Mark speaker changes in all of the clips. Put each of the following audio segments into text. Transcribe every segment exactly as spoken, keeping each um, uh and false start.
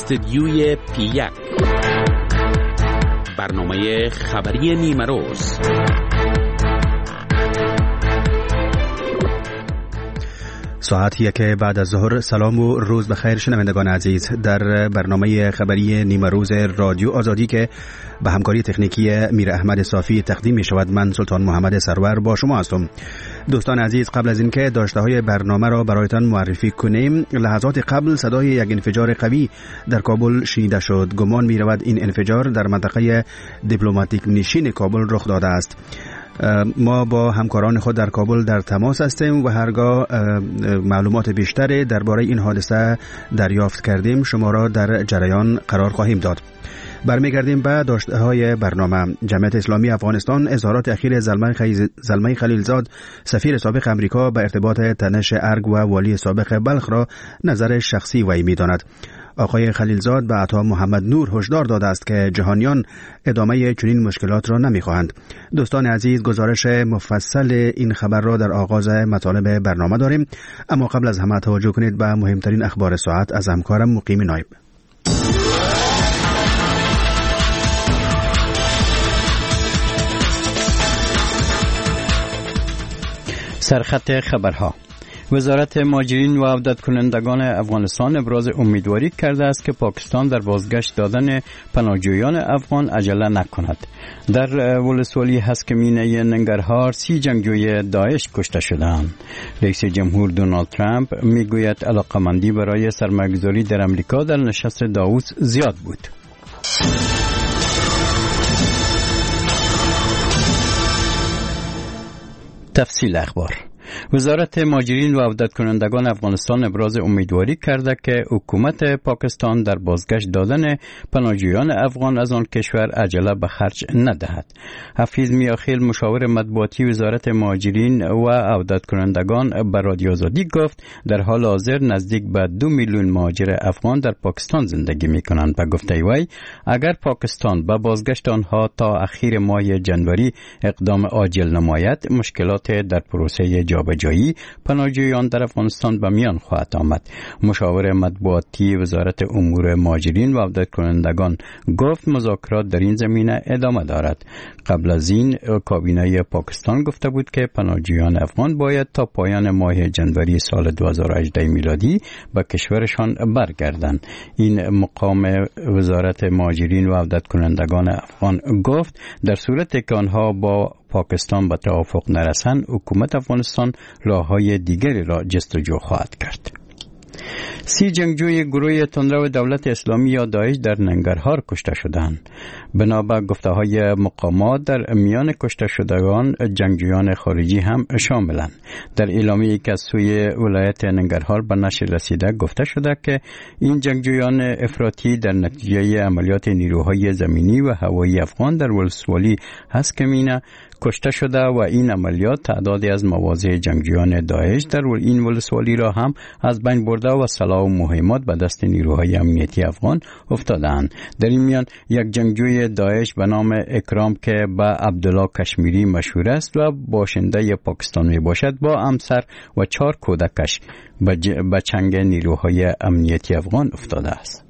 Speaker 1: استدیوی پی یک، برنامه خبری نیمروز.
Speaker 2: ساعت یک بعد از ظهر. سلام و روز بخیر شنوندگان عزیز. در برنامه خبری نیمروز رادیو آزادی که به همکاری تکنیکی میر احمد صافی تقدیم می شود، من سلطان محمد سرور با شما هستم. دوستان عزیز، قبل از اینکه داشته های برنامه را برایتان معرفی کنیم، لحظات قبل صدای یک انفجار قوی در کابل شنیده شد. گمان می رود این انفجار در منطقه دیپلماتیک نشین کابل رخ داده است. ما با همکاران خود در کابل در تماس هستیم و هرگاه معلومات بیشتری درباره این حادثه دریافت کردیم شما را در جریان قرار خواهیم داد. برمیگردیم به داشته های برنامه. جمعیت اسلامی افغانستان اظهارات اخیر زلمه خلیلزاد سفیر سابق امریکا به ارتباط تنش ارگ و والی سابق بلخ را نظر شخصی وی می‌داند. آقای خلیلزاد به عطا محمد نور هشدار داده است که جهانیان ادامه چنین مشکلات را نمی‌خواهند. دوستان عزیز، گزارش مفصل این خبر را در آغاز مطالب برنامه داریم، اما قبل از همه توجه کنید به مهمترین اخبار ساعت از همکارم مقیم نایب.
Speaker 3: سرخط خبرها. وزارت مهاجرین و عودت کنندگان افغانستان ابراز امیدواری کرده است که پاکستان در بازگشت دادن پناهجویان افغان عجله نکند. در ولسوالی هسکمینه ننگرهار سی جنگجوی داعش کشته شدند. رئیس جمهور دونالد ترامپ میگوید علاقمندی برای سرمایه‌گذاری در امریکا در نشست داووس زیاد بود. تفصیل اخبار. وزارت مهاجرین و عودت کنندگان افغانستان ابراز امیدواری کرده که حکومت پاکستان در بازگشت دادن پناهجویان افغان از آن کشور عجله به خرج ندهد. حفیظ میاخیل مشاور مطبوعاتی وزارت مهاجرین و عودت کنندگان به رادیو آزادی گفت در حال حاضر نزدیک به دو میلیون مهاجر افغان در پاکستان زندگی می‌کنند. به گفته وی اگر پاکستان به بازگشت آنها تا اخیر ماه جنوری اقدام عاجل نماید، مشکلات در پروسه جابجایی پناهجویان در افغانستان به میان خواهد آمد. مشاور مطبوعاتی وزارت امور مهاجرین و عودت کنندگان گفت مذاکرات در این زمینه ادامه دارد. قبل از این کابینه پاکستان گفته بود که پناهجویان افغان باید تا پایان ماه جنوری سال دو هزار و هجده میلادی به کشورشان برگردند. این مقام وزارت مهاجرین و عودت کنندگان افغان گفت در صورت که آنها با پاکستان به توافق نرسند، حکومت افغانستان راههای دیگری را جستجو خواهد کرد. سی جنگجوی گروه تندرو دولت اسلامی یا داعش در ننگرهار کشته شدند. بنا به گفته‌های مقامات در میان کشته شدگان جنگجویان خارجی هم شاملند. در اعلامیه‌ای که از سوی ولایت ننگرهار به نشر رسیده گفته شده که این جنگجویان افراطی در نتیجه عملیات نیروهای زمینی و هوایی افغان در ولسوالی هسکمینه کشته شده و این عملیات تعدادی از مواضع جنگجویان داعش در این ولسوالی را هم از بین برده و سلاح و مهمات به دست نیروهای امنیتی افغان افتادند. در این میان یک جنگجوی داعش به نام اکرام که به عبدالله کشمیری مشهور است و باشنده پاکستان می باشد با همسر و چهار کودکش به چنگ نیروهای امنیتی افغان افتاده است.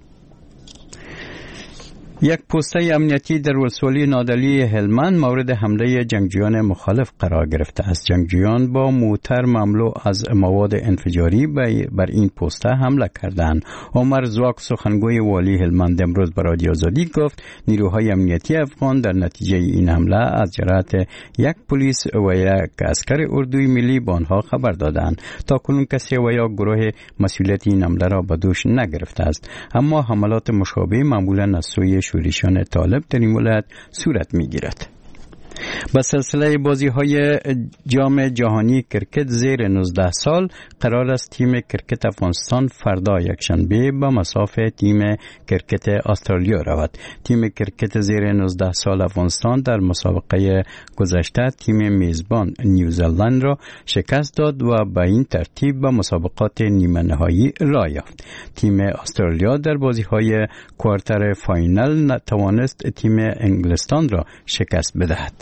Speaker 3: یک پوسته امنیتی در ولسوالی نادعلی هلمند مورد حمله جنگجویان مخالف قرار گرفته است. جنگجویان با موتر مملو از مواد انفجاری بر این پوسته حمله کردند. عمر زواک سخنگوی والی هلمند امروز به رادیو آزادی گفت نیروهای امنیتی افغان در نتیجه این حمله از جهت یک پلیس و یک عسکر اردوی ملی به آنها خبر دادند. تاکنون کسی و یا گروه مسئولیت این حمله را به دوش نگرفته است، اما حملات مشابه معمولا از سوی شورشیان طالب در این ولایت صورت می‌گیرد. با سلسله بازی‌های جام جهانی کرکت زیر نوزده سال قرار است تیم کرکت افغانستان فردا یکشنبه به مسافه تیم کرکت استرالیا رود. تیم کرکت زیر نوزده سال افغانستان در مسابقه گذشته تیم میزبان نیوزلند را شکست داد و به این ترتیب به مسابقات نیمه نهایی راه یافت. تیم استرالیا در بازی‌های کوارتر فاینال نتوانست تیم انگلستان را شکست بدهد.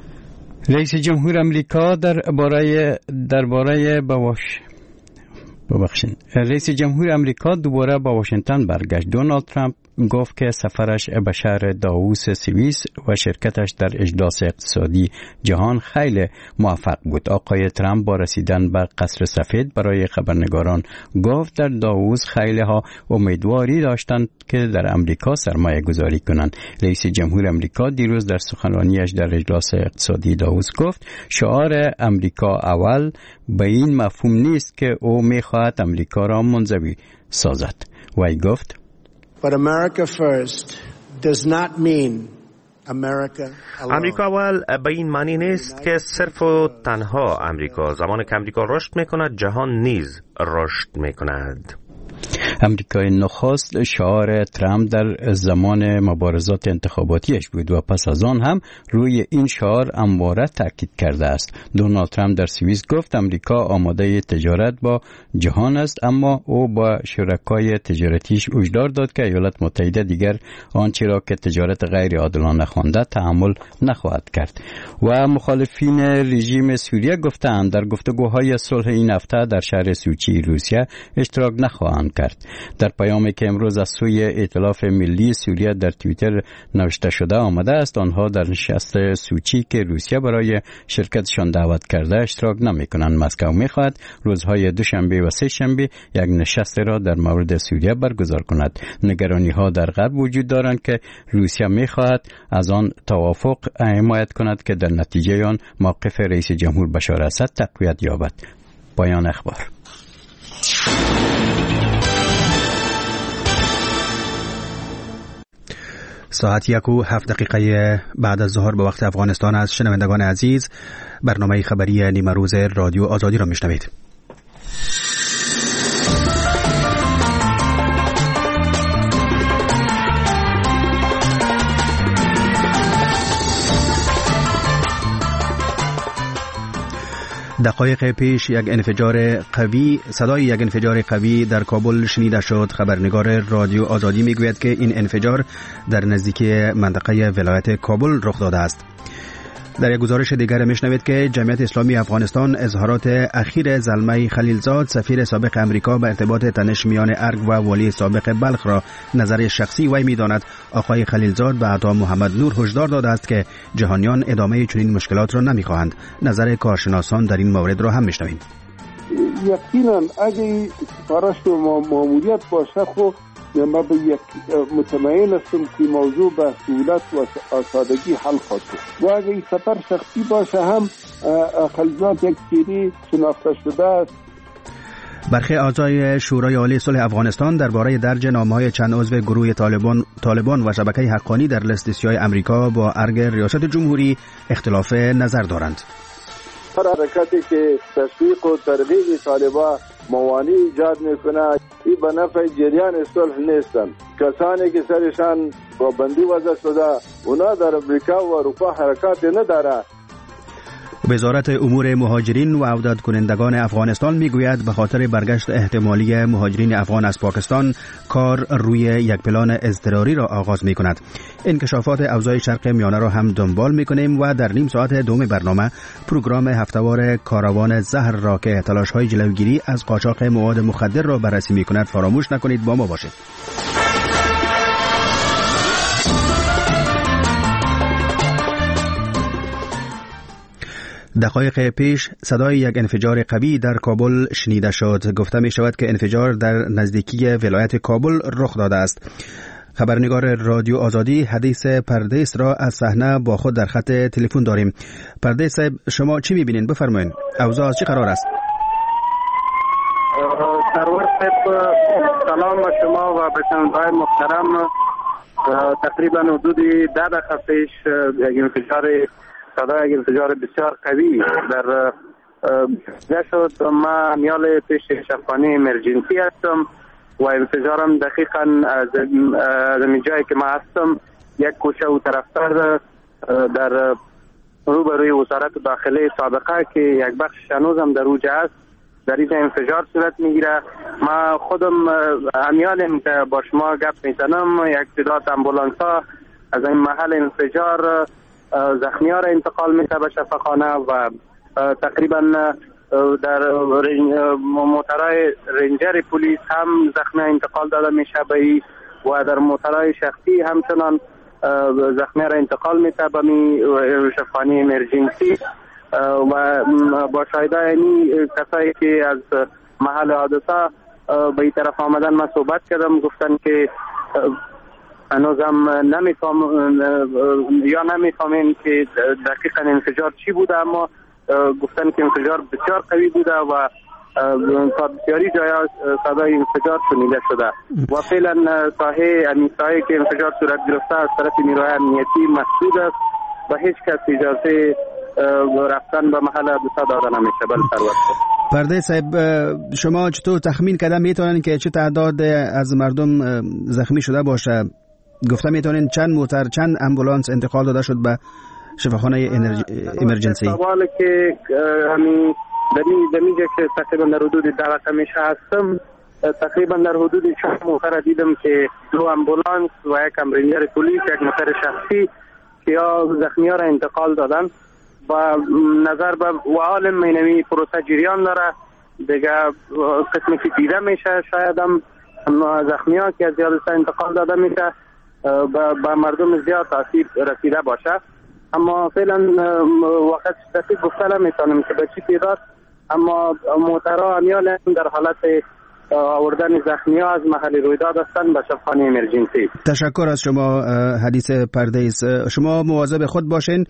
Speaker 3: رئیس جمهور امریکا در باره درباره بواش ببخشید. رئیس جمهور امریکا دوباره با واشنگتن برگشت. دونالد ترامپ گفت که سفرش به شهر داووس سوئیس و شرکتش در اجلاس اقتصادی جهان خیلی موفق بود. آقای ترامپ با رسیدن به قصر سفید برای خبرنگاران گفت در داووس خیلی ها امیدواری داشتند که در امریکا سرمایه گذاری کنند. رئیس جمهور امریکا دیروز در سخنرانیش در اجلاس اقتصادی داووس گفت شعار امریکا اول به این مفهوم نیست که او میخواهد امریکا را منزوی سازد. وی گفت
Speaker 4: But America first does not mean America alone.
Speaker 5: امریکا اول به این معنی نیست که صرف و تنها امریکا. زمانی که امریکا رشد میکند جهان نیز رشد میکند.
Speaker 3: امریکای نخست شعار ترامپ در زمان مبارزات انتخاباتیش بود و پس از آن هم روی این شعار همواره تاکید کرده است. دونالد ترامپ در سوئیس گفت امریکا آماده تجارت با جهان است، اما او با شرکای تجارتیش هشدار داد که ایالات متحده دیگر آنچه را که تجارت غیر عادلانه خوانده تحمل نخواهد کرد. و مخالفین رژیم سوریه گفتند در گفتگوهای صلح این هفته در شهر سوچی روسیه اشتراک نخواهند کرد. در پیامی که امروز از سوی ائتلاف ملی سوریه در توییتر نوشته شده آمده است آنها در نشست سوچی که روسیه برای شرکتشان دعوت کرده اشتراک نمی کنند. مسکو می خواهد روزهای دوشنبه و سه شنبه یک نشست را در مورد سوریه برگزار کند. نگرانی ها در غرب وجود دارند که روسیه می خواهد از آن توافق حمایت کند که در نتیجه آن موقف رئیس جمهور بشار اسد تقویت یابد. پایان اخبار.
Speaker 2: ساعت یک و هفت دقیقه بعد از ظهر به وقت افغانستان است. شنوندگان عزیز، برنامه خبری نیمه روز رادیو آزادی را میشنوید. دقایق پیش یک انفجار قوی صدای یک انفجار قوی در کابل شنیده شد. خبرنگار رادیو آزادی میگوید که این انفجار در نزدیکی منطقه ولایت کابل رخ داده است. در یک گزارش دیگر میشنوید که جمعیت اسلامی افغانستان اظهارات اخیر زلمه خلیلزاد سفیر سابق امریکا به ارتباط تنش میان ارگ و والی سابق بلخ را نظر شخصی وی میداند. آقای خلیلزاد به عطا محمد نور هشدار داده است که جهانیان ادامه چنین مشکلات را نمیخواهند. نظر کارشناسان در این مورد را هم میشنویم.
Speaker 6: یقینا اگه سفارش و ماموریت باشه خب ما به یک مطمئن هستم که موضوع به سهولت و سادگی حل خواهد شد. و اگر این سفر شخصی باشه هم خلیلزاد یک سری شناخته شده است.
Speaker 2: برخی اعضای شورای عالی صلح افغانستان درباره درج نامه‌های چند عضو گروه طالبان طالبان و شبکه حقانی در لیست سیاه امریکا با ارگ ریاست جمهوری اختلاف نظر دارند.
Speaker 6: هر حرکتی که تشویق و ترغیب طالبان موانع ایجاد میکنه این به نفع جریان صلح نیستن. کسانی که سرشان پابندی وضع شده اونا در امریکا و اروپا حرکات نداره.
Speaker 2: وزارت امور مهاجرین و عودت کنندگان افغانستان میگوید به خاطر برگشت احتمالی مهاجرین افغان از پاکستان کار روی یک پلان اضطراری را آغاز می کند. انکشافات اوضاع شرق میانه را هم دنبال می کنیم و در نیم ساعت دوم برنامه پروگرام هفتهوار کاروان زهر را که تلاش های جلوگیری از قاچاق مواد مخدر را بررسی می کند فراموش نکنید. با ما باشید. دقایق پیش صدای یک انفجار قوی در کابل شنیده شد. گفته می شود که انفجار در نزدیکی ولایت کابل رخ داده است. خبرنگار رادیو آزادی حدیث پردیس را از صحنه با خود در خط تلفن داریم. پردیس صاحب، شما چی می بینید؟ بفرمایید. اوضاع از چه قرار است؟
Speaker 7: سرور صاحب سلام به شما و به شنوندگان محترم. تقریبا حدود ده دقیقه پیش یک انفجار صدای یک انفجار بسیار قوی در شد. ما میال پیش شفاخانه امرجنسی هستم و انفجارم دقیقا از جایی که ما هستم یک کوچه و طرفتر در روبروی وزارت داخله سابقه که یک بخش هنوزم در اوج است در این انفجار صورت میگیره. ما خودم امیالم که با شما گپ میزنم یک تعداد امبولانس ها از این محل انفجار زخمی ها را انتقال میده به شفاخانه و تقریبا در موترهای رنجر پلیس هم زخمی انتقال داده میشه به ای و در موترهای شخصی همچنان زخمی را انتقال میشه به می شفاخانه امرجنسی و با شاهدای یعنی کسایی که از محل حادثه به این طرف آمدن من صحبت کردم، گفتن که هنوزم نمیفهم یا نمیفهمین که دقیقا انفجار چی بوده، اما گفتن که انفجار بسیار قوی بوده و تا بسیاری جای صدای انفجار شنیده شده و فعلا ساحه همین ساحه که انفجار صورت گرفته از طرف نیروهای امنیتی مسدود است و هیچ کس اجازه رفتن به محل حادثه داده نمیشه. بله سرور
Speaker 2: پرده صاحب، شما چطور تخمین کردن میتونن که چه تعداد از مردم زخمی شده باشه؟ گفته میتونین چند موتر چند امبولانس انتقال داده شد به شفاخانه امرجنسی؟
Speaker 7: سوالی که همین دمی دمی که تقریبا در حدود ده رقمش هستم، تقریبا در حدود چهار موتر دیدم که دو امبولانس و یک امرینر پلیس، یک موتر شخصی که یا زخمی ها را انتقال دادن و نظر به و عالم مینوی پروسه جریان داره دیگه. قسمی که دیده میشه شاید هم زخمی ها که از زیادسته انتقال داده میشه به مردم زیاد تاثیر رسیده باشه، اما فعلا وقت دقیق گفته نمیتونم که به چی تعداد، اما موترها همیان در حالت آوردن زخمی ها از محل رویداد هستند به شفاخانه امرجنسی.
Speaker 2: تشکر از شما حدیث پردیس. شما مواظب خود باشین.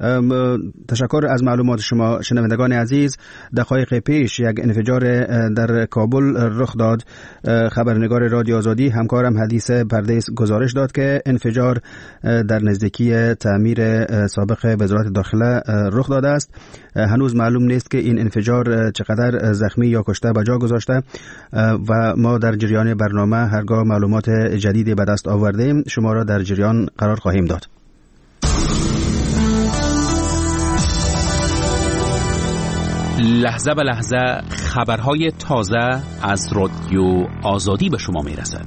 Speaker 2: تشکر از معلومات شما. شنوندگان عزیز، دقایق پیش یک انفجار در کابل رخ داد. خبرنگار رادیو آزادی همکارم حدیث پردیس گزارش داد که انفجار در نزدیکی تعمیر سابق وزارت داخله رخ داده است. هنوز معلوم نیست که این انفجار چقدر زخمی یا کشته به جا گذاشته و ما در جریان برنامه هرگاه معلومات جدیدی به دست آوردیم شما را در جریان قرار خواهیم داد.
Speaker 1: لحظه به لحظه خبرهای تازه از رادیو آزادی به شما میرسد.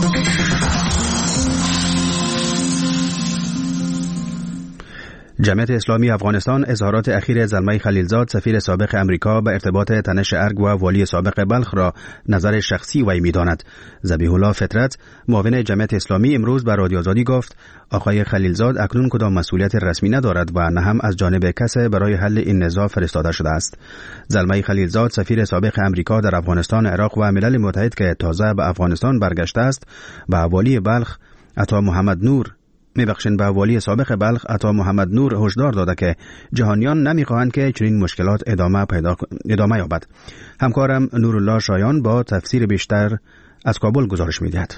Speaker 2: جمعیت اسلامی افغانستان اظهارات اخیر زلمه خلیلزاد سفیر سابق امریکا به ارتباط تنش ارگ و والی سابق بلخ را نظر شخصی وی می‌داند. ذبیح الله فطرت معاون جمعیت اسلامی امروز به رادیو آزادی گفت آقای خلیلزاد اکنون کدام مسئولیت رسمی ندارد و نه هم از جانب کسی برای حل این نزاع فرستاده شده است. زلمه خلیلزاد سفیر سابق امریکا در افغانستان، عراق و ملل متحد که تازه به افغانستان برگشته است، به والی بلخ عطا محمد نور میبخشین به والی سابق بلخ عطا محمد نور هشدار داده که جهانیان نمیخواهند که چنین مشکلات ادامه پیدا ادامه یابد. همکارم نورالله شایان با تفسیر بیشتر از کابل گزارش میدهد.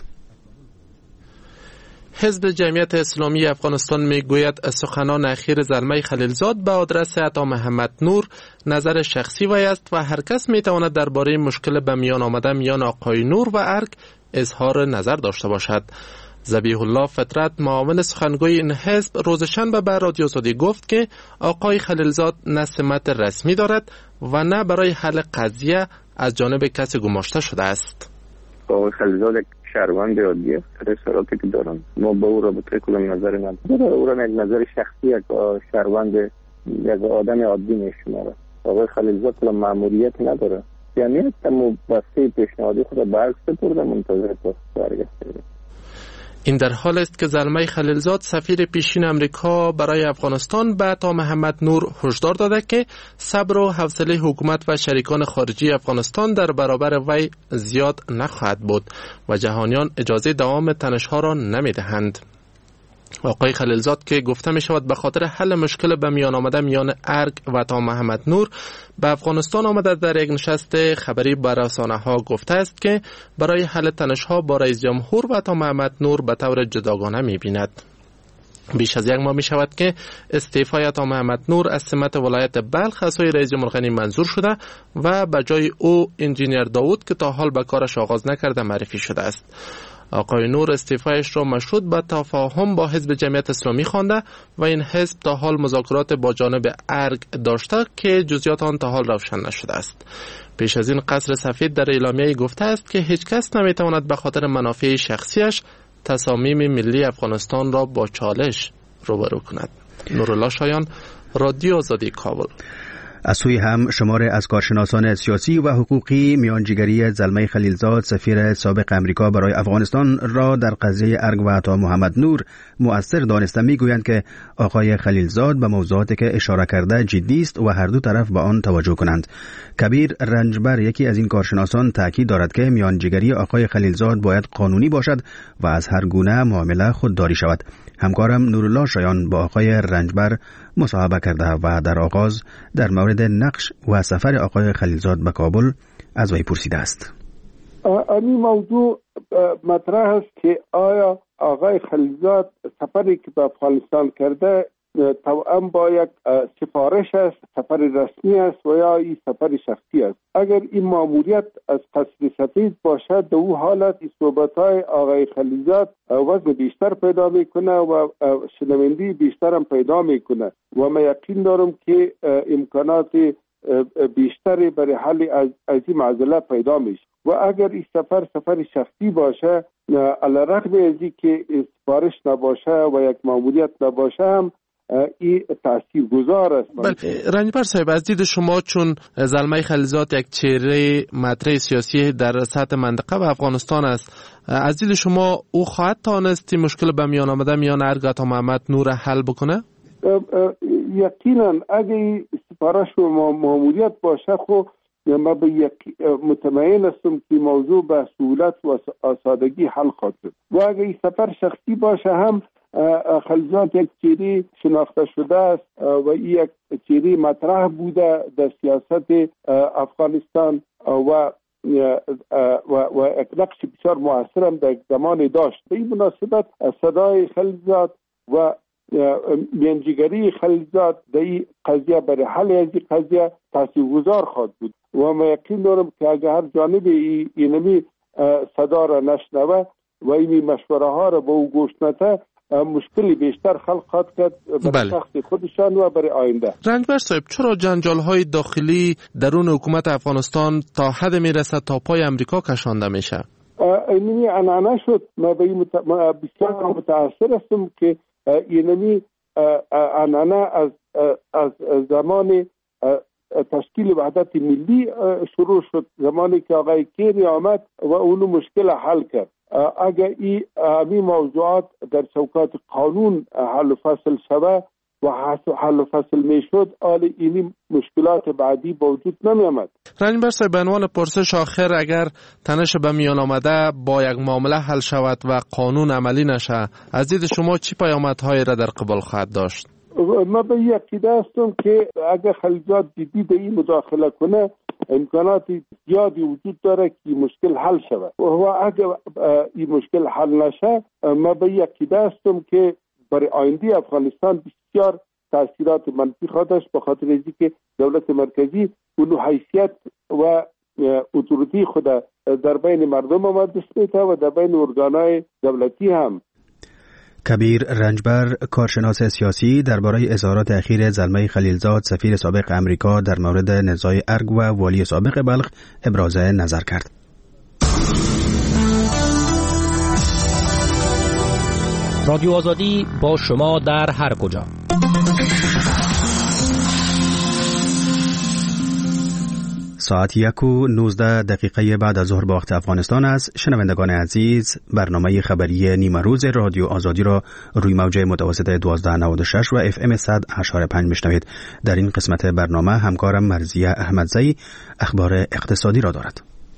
Speaker 8: حزب جمعیت اسلامی افغانستان میگوید سخنان اخیر زلمه خلیلزاد به آدرس عطا محمد نور نظر شخصی وی است و هر کس میتواند درباره مشکل به میان آمده میان آقای نور و ارگ اظهار نظر داشته باشد. ذبیح الله فطرت معاون سخنگوی این حزب روز شنبه به رادیو آزادی گفت که آقای خلیلزاد نه سمت رسمی دارد و نه برای حل قضیه از جانب کسی گماشته شده است.
Speaker 9: آقای خلیلزاد یک شهروند عادی است. اصلاراتی که دارم ما با او رابطه کدام نظر ندارم. او را یک نظر شخصی یک شهروند یک آدم عادی میشمارم. آقای خلیلزاد کدام مأموریت نداره. یعنی تمام بسته پیشنهادی خود به ارگ سپرده منتظر پاسخ برگشته.
Speaker 8: این در حال است که زلمه خلیلزاد سفیر پیشین امریکا برای افغانستان به عطا محمد نور هشدار داده که صبر و حوصله حکومت و شریکان خارجی افغانستان در برابر وی زیاد نخواهد بود و جهانیان اجازه دوام تنش‌ها را نمی‌دهند. آقای خلیلزاد که گفته می شود به خاطر حل مشکل به میان آمده میان ارگ و عطا محمد نور به افغانستان آمده، در یک نشست خبری با رسانه‌ها گفته است که برای حل تنش‌ها با رئیس جمهور و عطا محمد نور به طور جداگانه می بیند. بیش از یک ماه می شود که استعفای عطا محمد نور از سمت ولایت بلخ از سوی رئیس جمهور غنی منظور شده و به جای او انجینیر داوود که تا حال به کارش آغاز نکرده معرفی شده است. آقای نور استعفایش را مشروط به تفاهم با حزب جمعیت اسلامی خوانده و این حزب تا حال مذاکرات با جانب ارگ داشته که جزئیات آن تا حال روشن نشده است. پیش از این قصر سفید در اعلامیه گفته است که هیچ کس نمیتواند به خاطر منافع شخصیش تصامیم ملی افغانستان را با چالش روبرو کند. نورالله شایان، رادیو آزادی، کابل.
Speaker 2: از سوی هم شمار از کارشناسان سیاسی و حقوقی میانجیگری زلمه خلیلزاد سفیر سابق امریکا برای افغانستان را در قضیه ارگ و عطا محمد نور مؤثر دانسته میگویند که آقای خلیلزاد به موضوعاتی که اشاره کرده جدی است و هر دو طرف به آن توجه کنند. کبیر رنجبر یکی از این کارشناسان تاکید دارد که میانجیگری آقای خلیلزاد باید قانونی باشد و از هر گونه معامله خودداری شود. همکارم نورالله شایان با آقای رنجبر مصاحبه کرده و در آغاز در مورد نقش و سفر آقای خلیلزاد به کابل از وی پرسیده است.
Speaker 6: این موضوع مطرح است که آیا آقای خلیلزاد سفری که به افغانستان کرده توأم با یک سفارش است، سفر رسمی است و یا این سفر شخصی است؟ اگر این ماموریت از قصر سفید باشد در او حالت این صحبت‌های آقای خلیلزاد وزن بیشتر پیدا میکنه و شنوندی بیشتر هم پیدا میکنه و من یقین دارم که امکانات بیشتری برای حل از این معضله پیدا میشه. و اگر این سفر سفر شخصی باشه علیرغم از اینکه سفارش نباشه و یک ماموریت نباشه هم این تاثیرگذار است.
Speaker 8: بله رنجبر صاحب، از دید شما چون زلمه خلیلزاد یک چهره مطرح سیاسی در سطح منطقه و افغانستان است، از دید شما او خواهد توانست مشکل به میان آمده میان ارگ عطا محمد نور حل بکنه؟
Speaker 6: یقینا اگه سفارش و ماموریت باشه خب من به یک مطمئن هستم که موضوع به سهولت و سادگی حل خواهد شد. و اگه این سفر شخصی باشه هم خلیلزاد یک چهره شناخته شده است و یک چهره مطرح بوده در سیاست افغانستان و و و یک نقش بسیار موثر هم در زمان داشت. به این مناسبت صدای خلیلزاد و میانجیگری خلیلزاد در این قضیه برای حل از این قضیه تاثیرگذار خواهد بود و من یقین دارم که اگر هر جانب اینمی صدا را نشنوه و این مشوره ها را به او گوش نده مشکلی بیشتر خلق خواهد کرد برای شخص خودشان و برای آینده.
Speaker 8: رنجبر صاحب، چرا جنجال های داخلی درون حکومت افغانستان تا حد میرسه تا پای امریکا کشانده میشه؟
Speaker 6: اینمی عنعنه شد. ما به مت... بسیار متاثر هستم که اینمی عنعنه از از زمان تشکیل وحدت ملی شروع شد، زمانی که آقای کیری آمد و اونو مشکل حل کرد. اگر این موضوعات در چوکات قانون حل و فصل شوه و حل و فصل می شد، آل اینی مشکلات بعدی با وجود نمی آمد.
Speaker 8: رنجبر صاحب، به عنوان پرسش آخر، اگر تنش به میان آمده با یک معامله حل شود و قانون عملی نشه، از دید شما چی پیامدهایی را در قبال خواهد داشت؟
Speaker 6: من به یک عقیده هستم که اگر خلیلزاد جدی به این مداخله کنه امکانات زیادی وجود داره که مشکل حل شود و اگر این مشکل حل نشه من به یک عقیده هستم که برای آینده افغانستان بسیار تاثیرات منفی خواهد داشت، به خاطر اینکه دولت مرکزی اون حیثیت و اتوریتی خود در بین مردم آمد میته و در بین ارگانهای دولتی هم.
Speaker 2: کبیر رنجبر، کارشناس سیاسی، درباره اظهارات اخیر زلمه خلیلزاد سفیر سابق امریکا در مورد نزاع ارگ و والی سابق بلخ ابراز نظر کرد.
Speaker 1: رادیو آزادی با شما در هر کجا.
Speaker 2: ساعت یک و نوزده دقیقه بعد از ظهر به وقت افغانستان است. شنوندگان عزیز، برنامه خبری نیمه روز رادیو آزادی را روی موج متوسط دوازده نود و شش و اف ام صد و هشت و پنج میشنوید. در این قسمت برنامه همکارم مرزیه احمدزئی اخبار اقتصادی را دارد.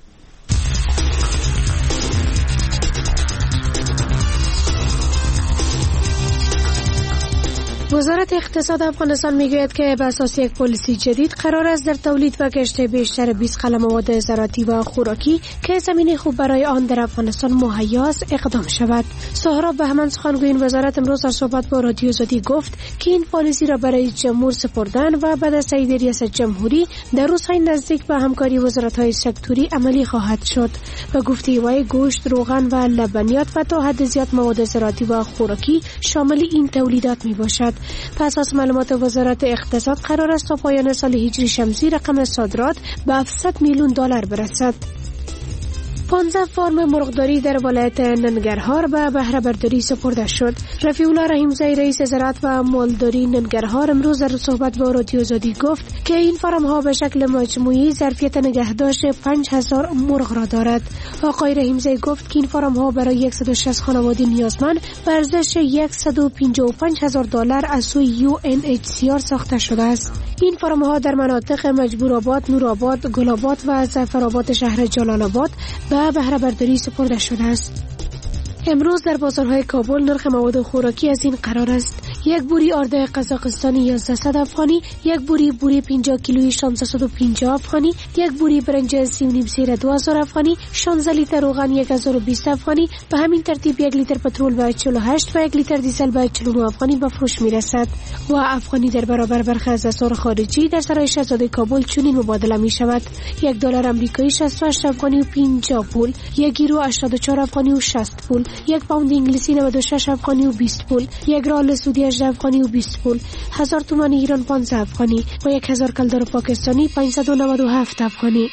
Speaker 10: وزارت اقتصاد افغانستان میگوید که بر اساس یک پالیسی جدید قرار است در تولید و کشت بیشتر بیست قلم مواد زراعتی و خوراکی که زمینه خوب برای آن در افغانستان مهیا است اقدام شود. سهراب بهمن، سخنگوی این وزارت، امروز در صحبت با رادیو آزادی گفت که این پالیسی را برای جمهور سپردن و بعد از تایید ریاست جمهوری در روزهای نزدیک به همکاری وزارت‌های سکتوری عملی خواهد شد. به گفته وی گوشت، روغن و لبنیات و تا حد زیاد مواد زراعتی و خوراکی شامل این تولیدات میباشد. پس از معلومات وزارت اقتصاد قرار است تا پایان سال هجری شمسی رقم صادرات به هفتصد میلیون دلار برسد. پانزده فارم مرغداری در ولایت ننگرهار به بهره برداری سپرده شد. رفیع الله رحیمزی رئیس زراعت و مالداری ننگرهار امروز در صحبت با رادیو آزادی گفت که این فارم ها به شکل مجموعی ظرفیت نگهداشت پنج هزار مرغ را دارد. آقای رحیمزی گفت که این فارم ها برای صد و شصت خانواده نیازمند به ارزش صد و پنجاه و پنج هزار دلار از سوی یو ان اچ سی آر ساخته شده است. این فارم ها در مناطق مجبورآباد، نورآباد، گل‌آباد و ظفرآباد شهر جلال آباد به بهره برداری سپرده شده است. امروز در بازارهای کابل نرخ مواد خوراکی از این قرار است: یک بوری آرده قزاقستانی یازده افغانی، یک بوری بوری پنجاه کیلویی شانصد و پنجاه افغانی، یک بوری برنج سی و نیم سیر دو هزار افغانی، شانزده لیتر روغن یک هزار و بیست افغانی، به همین ترتیب یک لیتر پترول به چهل و هشت و یک لیتر دیزل به چهل و نه افغانی به فروش میرسد و افغانی در برابر برخی از اسعار خارجی در سرای شاهزاده کابل چنین مبادله می شود: یک دلار آمریکایی شصت و هشت افغانی و پنجاه پول، یک یورو هشتاد و چهار افغانی و شصت پول، یک پوند انگلیسی نود و شش افغانی و بیست پول، یک رال سعودی هجده افغانی و بیست پول، هزار تومان ایران پانزده افغانی و یک هزار کلدار پاکستانی پانصد و نود و هفت افغانی.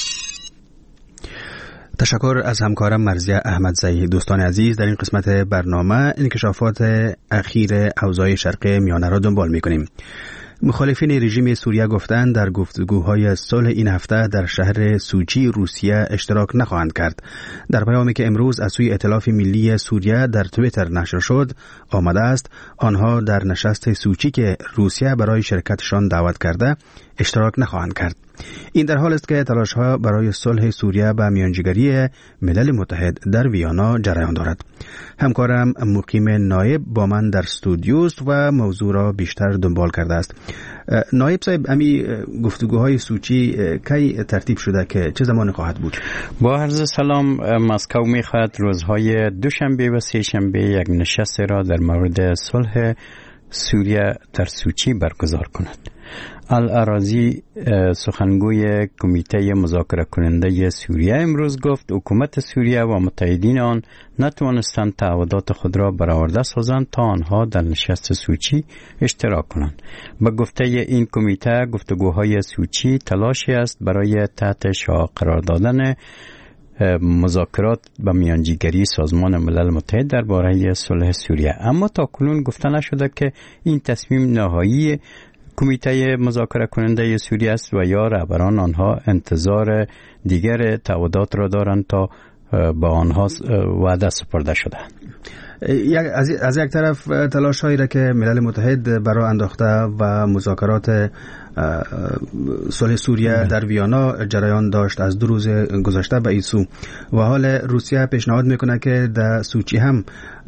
Speaker 2: تشکر از همکارم مرضیه احمدزی. دوستان عزیز، در این قسمت برنامه انکشافات اخیر اوضاع شرق میانه را دنبال می‌کنیم. مخالفین رژیم سوریه گفتند در گفتگوهای صلح این هفته در شهر سوچی روسیه اشتراک نخواهند کرد. در پیامی که امروز از سوی ائتلاف ملی سوریه در توییتر نشر شد آمده است آنها در نشست سوچی که روسیه برای شرکتشان دعوت کرده اشتراک نخواهند کرد. این در حال است که تلاش‌ها برای صلح سوریه به میانجیگری ملل متحد در ویانا جریان دارد. همکارم مقیم نایب با من در استودیو است و موضوع را بیشتر دنبال کرده است. نایب صاحب، امی گفتگوهای سوچی کی ترتیب شده که چه زمان خواهد بود؟
Speaker 3: با عرض سلام، مسکو می‌خواهد روزهای دوشنبه و سه شنبه یک نشست را در مورد صلح سوریه در سوچی برگزار کند. الاراضی سخنگوی کمیته مذاکره کننده سوریه امروز گفت حکومت سوریه و متحدین آن نتوانستند تعهدات خود را برآورده سازند تا آنها در نشست سوچی اشتراک کنند. به گفته این کمیته گفتگوهای سوچی تلاشی است برای تحت شعار قرار دادن مذاکرات با میانجیگری سازمان ملل متحد درباره صلح سوریه، اما تاکنون گفته نشده که این تصمیم نهایی کمیته مذاکره کننده سوریه است و یا رهبران آنها انتظار دیگر تعهدات را دارند تا با آنها وعده سپرده شده.
Speaker 2: از, از یک طرف تلاش هایی را که ملل متحد برای انداخته و مذاکرات صلح سوریه در ویانا جریان داشت از دو روز گذشته به این سو و حال روسیه پیشنهاد میکنه که در سوچی هم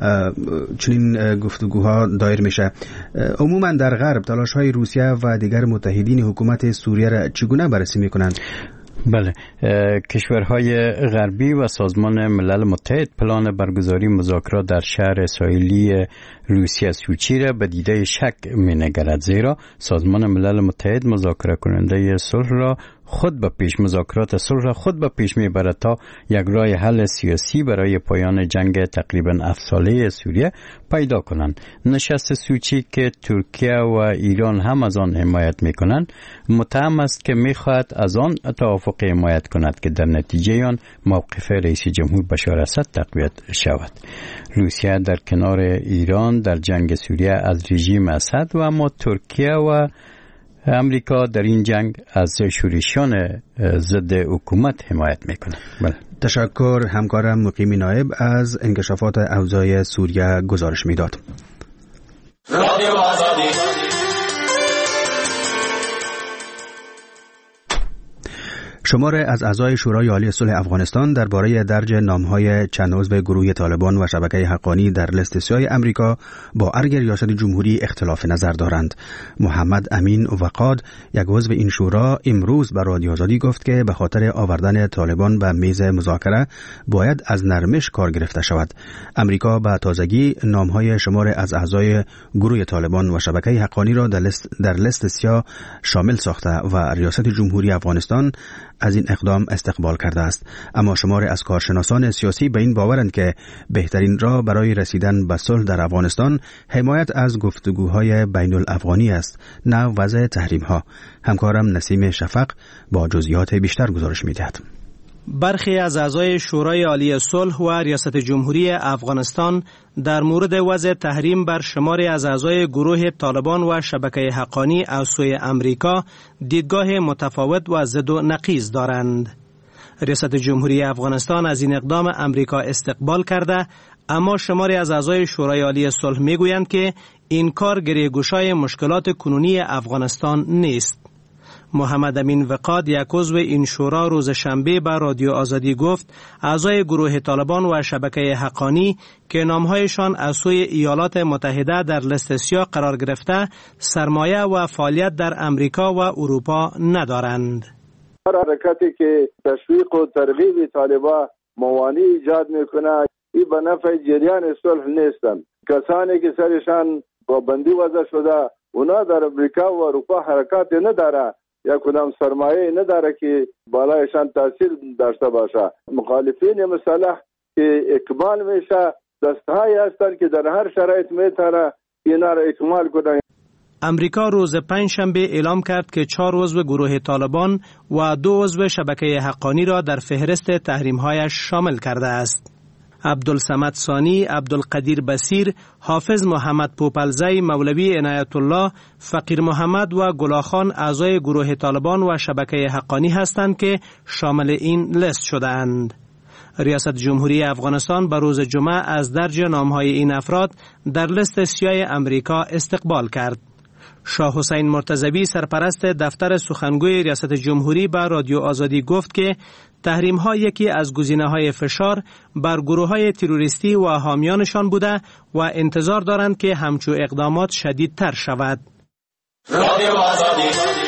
Speaker 2: چنین گفتگوها دایر میشه. عموما در غرب تلاش های روسیه و دیگر متحدین حکومت سوریه را چگونه بررسی میکنند؟
Speaker 3: بله، کشورهای غربی و سازمان ملل متحد پلان برگزاری مذاکرات در شهر ساحلی روسیه سوچی را به دیده شک می‌نگرد، زیرا سازمان ملل متحد مذاکره کننده صلح را خود به پیش مذاکرات صلح را خود به پیش میبرد تا یک راه حل سیاسی برای پایان جنگ تقریبا هفت ساله سوریه پیدا کنند. نشست سوچی که ترکیه و ایران هم از آن حمایت میکنند متهم است که میخواهد از آن توافق حمایت کند که در نتیجه آن موقف رئیس جمهور بشار اسد تقویت شود. روسیه در کنار ایران در جنگ سوریه از رژیم اسد و اما ترکیه و امریکا در این جنگ از شورشیان ضد حکومت حمایت میکنه. بله.
Speaker 2: تشکر همکارم مقیم نایب از انکشافات اوضاع سوریه گزارش میداد. رادیو آزادی. شمار از اعضای شورای عالی صلح افغانستان درباره درج نام‌های چند عضو گروه طالبان و شبکه حقانی در لیست سیاه امریکا با ارگ ریاست جمهوری اختلاف نظر دارند. محمد امین وقاد، یک عضو این شورا، امروز به رادیو آزادی گفت که به خاطر آوردن طالبان به میز مذاکره باید از نرمش کار گرفته شود. امریکا به تازگی نام‌های شمار از اعضای گروه طالبان و شبکه حقانی را در لیست در لیست سیاه شامل ساخته و ریاست جمهوری افغانستان از این اقدام استقبال کرده است. اما شمار از کارشناسان سیاسی به این باورند که بهترین راه برای رسیدن به صلح در افغانستان حمایت از گفتگوهای بین الافغانی است، نه وضع تحریم ها. همکارم نسیم شفق با جزئیات بیشتر گزارش می‌دهد.
Speaker 11: برخی از اعضای شورای عالی صلح و ریاست جمهوری افغانستان در مورد وضع تحریم بر شماری از اعضای گروه طالبان و شبکه حقانی از سوی امریکا دیدگاه متفاوت و ضد و نقیض دارند. ریاست جمهوری افغانستان از این اقدام امریکا استقبال کرده، اما شماری از اعضای شورای عالی صلح میگویند که این کار گریه‌گشای مشکلات کنونی افغانستان نیست. محمد امین وقاد، یک عضو این شورا، روز شنبه به رادیو آزادی گفت اعضای گروه طالبان و شبکه حقانی که نامهایشان از سوی ایالات متحده در لست سیاه قرار گرفته سرمایه و فعالیت در امریکا و اروپا ندارند.
Speaker 6: هر حرکتی که تشویق و ترغیب طالبان موانع ایجاد میکنه این به نفع جریان صلح نیستند. کسانی که سرشان پابندی وضع شده اونا در امریکا و اروپا حرکات نداره یا کدام سرمایه نداره که بالایشان تاثیر داشته باشه. مخالفین مصالح که اکمال میشه دستهایی هستند که در هر شرایط میتونه اینا را اکمال کنند.
Speaker 11: امریکا روز پنجشنبه اعلام کرد که چهار عضو گروه طالبان و دو عضو شبکه حقانی را در فهرست تحریم‌هایش شامل کرده است. عبدالصمد ثانی، عبدالقدیر بصیر، حافظ محمد پوپلزی، مولوی عنایت الله، فقیر محمد و گلاخان اعضای گروه طالبان و شبکه حقانی هستند که شامل این لیست شده‌اند. ریاست جمهوری افغانستان به روز جمعه از درج نام‌های این افراد در لیست سیاه امریکا استقبال کرد. شاه حسین مرتضوی، سرپرست دفتر سخنگوی ریاست جمهوری، به رادیو آزادی گفت که تحریم ها یکی از گزینه‌های فشار بر گروه‌های تروریستی و حامیانشان بوده و انتظار دارند که همچو اقدامات شدیدتر شود. رادیو آزادی.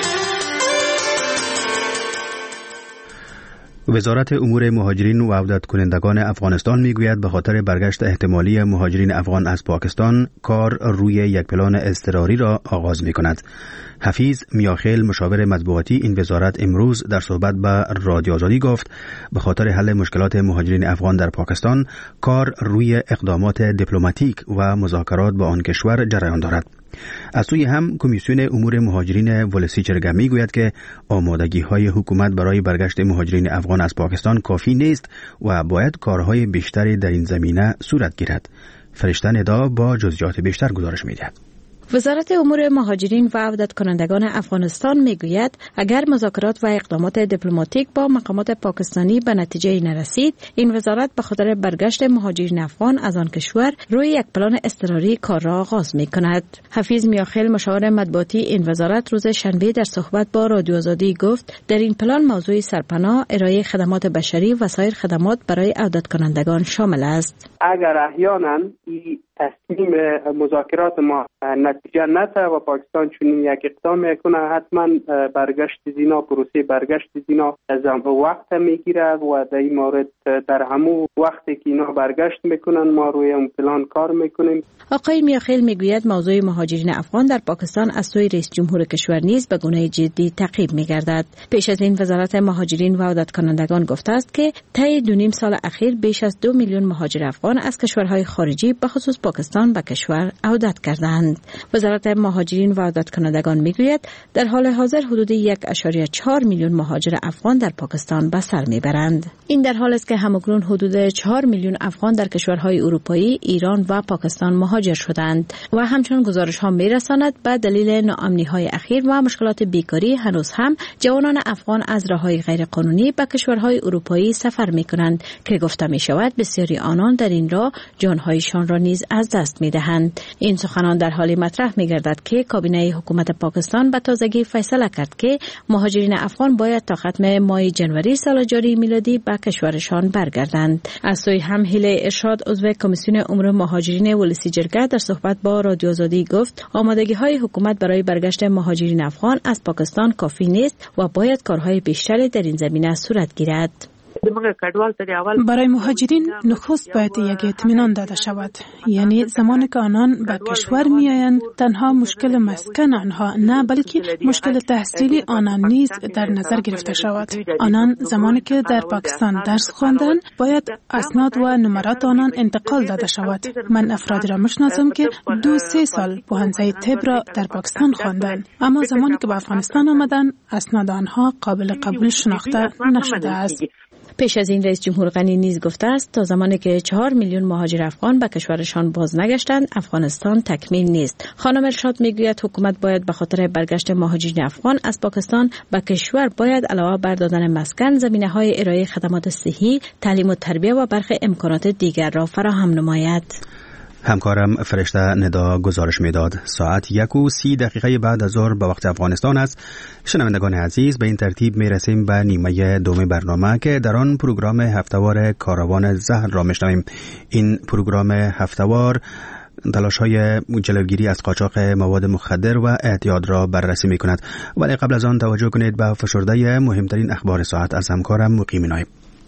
Speaker 2: وزارت امور مهاجرین و عودت کنندگان افغانستان میگوید به خاطر برگشت احتمالی مهاجرین افغان از پاکستان کار روی یک پلان اضطراری را آغاز می کند. حفیظ میاخیل، مشاور مطبوعاتی این وزارت، امروز در صحبت به رادیو آزادی گفت به خاطر حل مشکلات مهاجرین افغان در پاکستان کار روی اقدامات دیپلماتیک و مذاکرات با آن کشور جریان دارد. از سوی هم کمیسیون امور مهاجرین ولسی چرگه می گوید که آمادگی های حکومت برای برگشت مهاجرین افغان از پاکستان کافی نیست و باید کارهای بیشتری در این زمینه صورت گیرد. فرشته ندا با جزئیات بیشتر گزارش می دهد.
Speaker 12: وزارت امور مهاجرین و عودت کنندگان افغانستان میگوید اگر مذاکرات و اقدامات دیپلماتیک با مقامات پاکستانی به نتیجه نرسید، این وزارت به خاطر برگشت مهاجرین افغان از آن کشور روی یک پلان اضطراری کار را آغاز می کند. حفیظ میاخیل، مشاور مطبوعاتی این وزارت، روز شنبه در صحبت با رادیو آزادی گفت در این پلان موضوع سرپناه، ارائه خدمات بشری و سایر خدمات برای عودت کنندگان شامل است.
Speaker 7: اگر احیانا تصمیم مذاکرات ما نتیجه نده و پاکستان چنین یک اقدام میکنه، حتما برگشت زینا، پروسه برگشت زینا از وقت میگیره و در این مورد در همون وقتی که اینا برگشت میکنن ما روی اون پلان کار میکنیم.
Speaker 12: آقای میاخیل میگوید موضوع مهاجرین افغان در پاکستان از سوی رئیس جمهور کشور نیز به گونه جدی تعقیب میگردد. پیش از این وزارت مهاجرین و عودت کنندگان گفته است که طی دو نیم سال اخیر بیش از دو میلیون مهاجر افغان از کشورهای خارجی به خصوص پاکستان به کشور عودت کردند. وزارت مهاجرین و عودت کنندگان میگوید در حال حاضر حدود یک ممیز چهار میلیون مهاجر افغان در پاکستان به سر میبرند. این در حالی است که همکنون حدود چهار میلیون افغان در کشورهای اروپایی، ایران و پاکستان مهاجر شدند و همچنان گزارش ها میرساند به دلیل ناامنی های اخیر و مشکلات بیکاری هنوز هم جوانان افغان از راههای غیر قانونی به کشورهای اروپایی سفر میکنند که گفته می شود بسیاری آنان در این راه جانهایشان را نیز از دست میدهند. این سخنان در حالی مطرح میگردد که کابینه حکومت پاکستان به تازگی فیصله کرد که مهاجرین افغان باید تا ختم ماه جنوری سال جاری میلادی به کشورشان برگردند. از سوی هم هیله ارشاد، عضو کمیسیون امور مهاجرین ولسی جرگه، در صحبت با رادیو آزادی گفت آمادگی های حکومت برای برگشت مهاجرین افغان از پاکستان کافی نیست و باید کارهای بیشتری در این زمینه صورت گیرد.
Speaker 13: برای مهاجرین نخست باید یک اطمینان داده شود، یعنی زمانی که آنان به کشور می آیند تنها مشکل مسکن آنها نه بلکه مشکل تحصیلی آنان نیز در نظر گرفته شود. آنان زمانی که در پاکستان درس خواندن باید اسناد و نمرات آنان انتقال داده شود. من افرادی را میشناسم که دو سه سال پوهنځی طب را در پاکستان خواندند، اما زمانی که به افغانستان آمدند اسناد آنها قابل قبول شناخته نشده است.
Speaker 12: پیش از این رئیس جمهور غنی نیز گفته است تا زمانی که چهار میلیون مهاجر افغان به کشورشان باز نگشتند افغانستان تکمیل نیست. خانم ارشاد میگوید حکومت باید به خاطر برگشت مهاجرین افغان از پاکستان به کشور باید علاوه بر دادن مسکن زمینه‌های ارائه خدمات صحی، تعلیم و تربیت و برخی امکانات دیگر را فراهم نماید.
Speaker 2: همکارم فرشته ندا گزارش میداد. ساعت یک و سی دقیقه بعد از ظهر به وقت افغانستان است. شنوندگان عزیز، به این ترتیب می رسیم به نیمه دوم برنامه که در آن پروگرام هفتهوار کاروان زهر را میشنویم. این پروگرام هفتهوار تلاش‌های جلوگیری از قاچاق مواد مخدر و اعتیاد را بررسی می‌کند. ولی قبل از آن توجه کنید به فشرده مهمترین اخبار ساعت از همکارم مقیم نایب.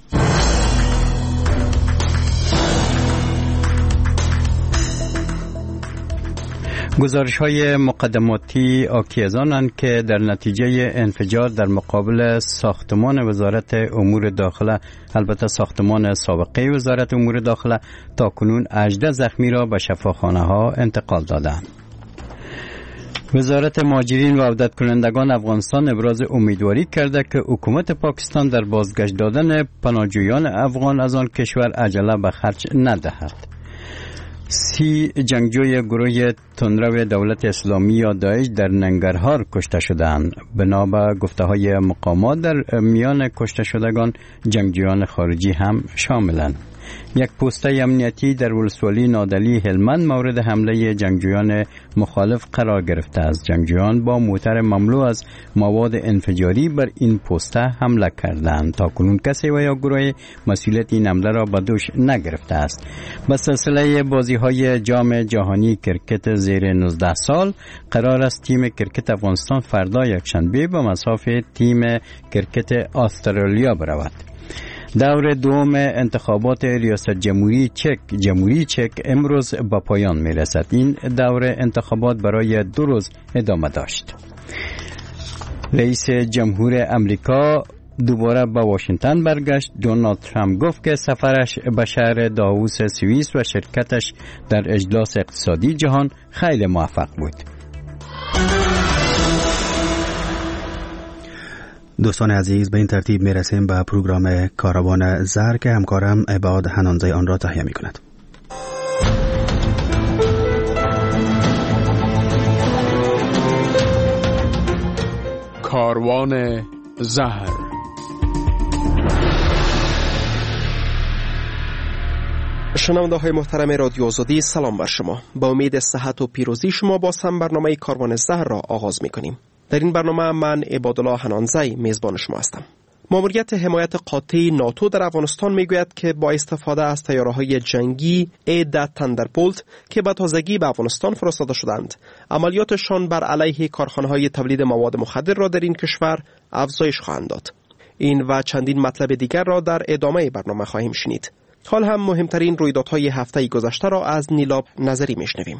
Speaker 3: گزارش های مقدماتی آکی از آنند که در نتیجه انفجار در مقابل ساختمان وزارت امور داخله، البته ساختمان سابقه وزارت امور داخله، تا کنون هجده زخمی را به شفاخانه ها انتقال دادند. وزارت مهاجرین و عودت کنندگان افغانستان ابراز امیدواری کرده که حکومت پاکستان در بازگشت دادن پناهجویان افغان از آن کشور عجله به خرج ندهد. سی جنگجوی گروه تندرو دولت اسلامی یا داعش در ننگرهار کشته شدند. بنا به گفته‌های مقامات در میان کشته شدگان جنگجویان خارجی هم شاملند. یک پوسته امنیتی در ولسوالی نادلی هلمند مورد حمله جنگجویان مخالف قرار گرفته است. جنگجویان با موتر مملو از مواد انفجاری بر این پوسته حمله کردند. تا کنون کسی و یا گروه مسئولیت این حمله را به دوش نگرفته است. به سلسله بازی‌های جام جهانی کرکت زیر نوزده سال قرار است تیم کرکت افغانستان فردا یکشنبه به مسافه تیم کرکت استرالیا برود. دور دوم انتخابات ریاست جمهوری چک جمهوری چک امروز به پایان می رسد. این دور انتخابات برای دو روز ادامه داشت. رئیس جمهور امریکا دوباره به واشنگتن برگشت. دونالد ترامپ گفت که سفرش به شهر داووس سوئیس و شرکتش در اجلاس اقتصادی جهان خیلی موفق بود.
Speaker 2: دوستان عزیز، به این ترتیب می رسیم به پروگرام کاروان زهر که همکارم عباد حنانزی آن را تهیه می کند.
Speaker 14: کاروان زهر. شنونده های محترم رادیو آزادی، سلام بر شما. با امید صحت و پیروزی شما با هم برنامه کاروان زهر را آغاز می کنیم. در این برنامه من عبادالله حنانزی میزبان شما هستم. ماموریت حمایت قاطع ناتو در افغانستان میگوید که با استفاده از طیاره‌های جنگی ای ده تندربولت که به تازگی به افغانستان فرستاده شدند، عملیاتشان بر علیه کارخانه‌های تولید مواد مخدر را در این کشور افزایش خواهند داد. این و چندین مطلب دیگر را در ادامه برنامه خواهیم شنید. حال هم مهمترین رویدادهای هفته گذشته را از نیلاب نظری میشنویم.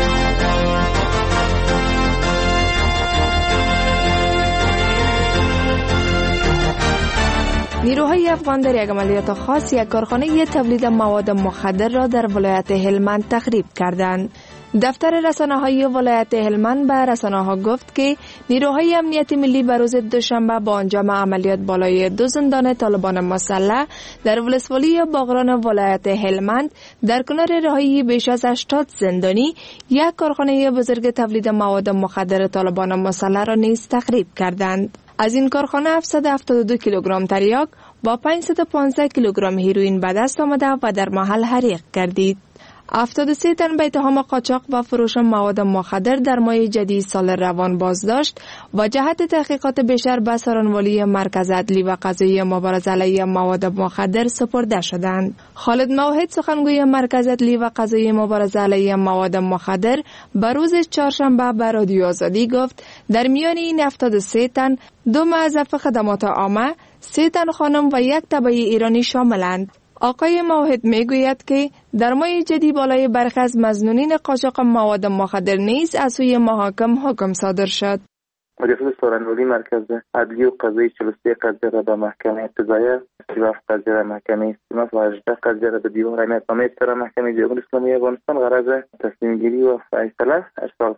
Speaker 15: نیروهای افغان در یک عملیات خاص یک کارخانه تولید مواد مخدر را در ولایت هلمند تخریب کردند. دفتر رسانه‌های ولایت هلمند به رسانه‌ها گفت که نیروهای امنیتی ملی به روز دوشنبه با انجام عملیات بالای دو زندان طالبان مسلح در ولسوالی باغران ولایت هلمند در کنار رهایی بیش از هشتاد زندانی یک کارخانه بزرگ تولید مواد مخدر طالبان مسلح را نیز تخریب کردند. از این کارخانه هفتصد و هفتاد و دو کیلوگرم تریاک با پانصد و پانزده کیلوگرم هیروئین به دست آمده و در محل حریق گردید. هفتاد و سه تن به اتهام قاچاق و فروش مواد مخدر در ماه جدید سال روان بازداشت و جهت تحقیقات بیشتر به سرانوالی مرکز عدلی و قضایی مبارزه علیه مواد مخدر سپرده شدند. خالد موحد سخنگوی مرکز عدلی و قضایی مبارزه علیه مواد مخدر به روز چهارشنبه به رادیو آزادی گفت در میان این هفتاد و سه تن دو موظف خدمات عامه، سه تن خانم و یک تبعی ایرانی شاملند. آقای موحد میگوید که در ماه جدی بالای برخی از مظنونین قاچاق مواد مخدر نیز از سوی محاکم حکم صادر شد.
Speaker 9: مجلس سرانوالی مرکز عدلی و قضایی چهل و سه قضیه را به محکمه قضاییه، سی و هفت قضیه را محکمه استیناف و هجده قضیه را به دیوان امنیت عامه احترام محکمه جمهوری اسلامی افغانستان غرض تصمیم گیری و فیصله ارسال کرده.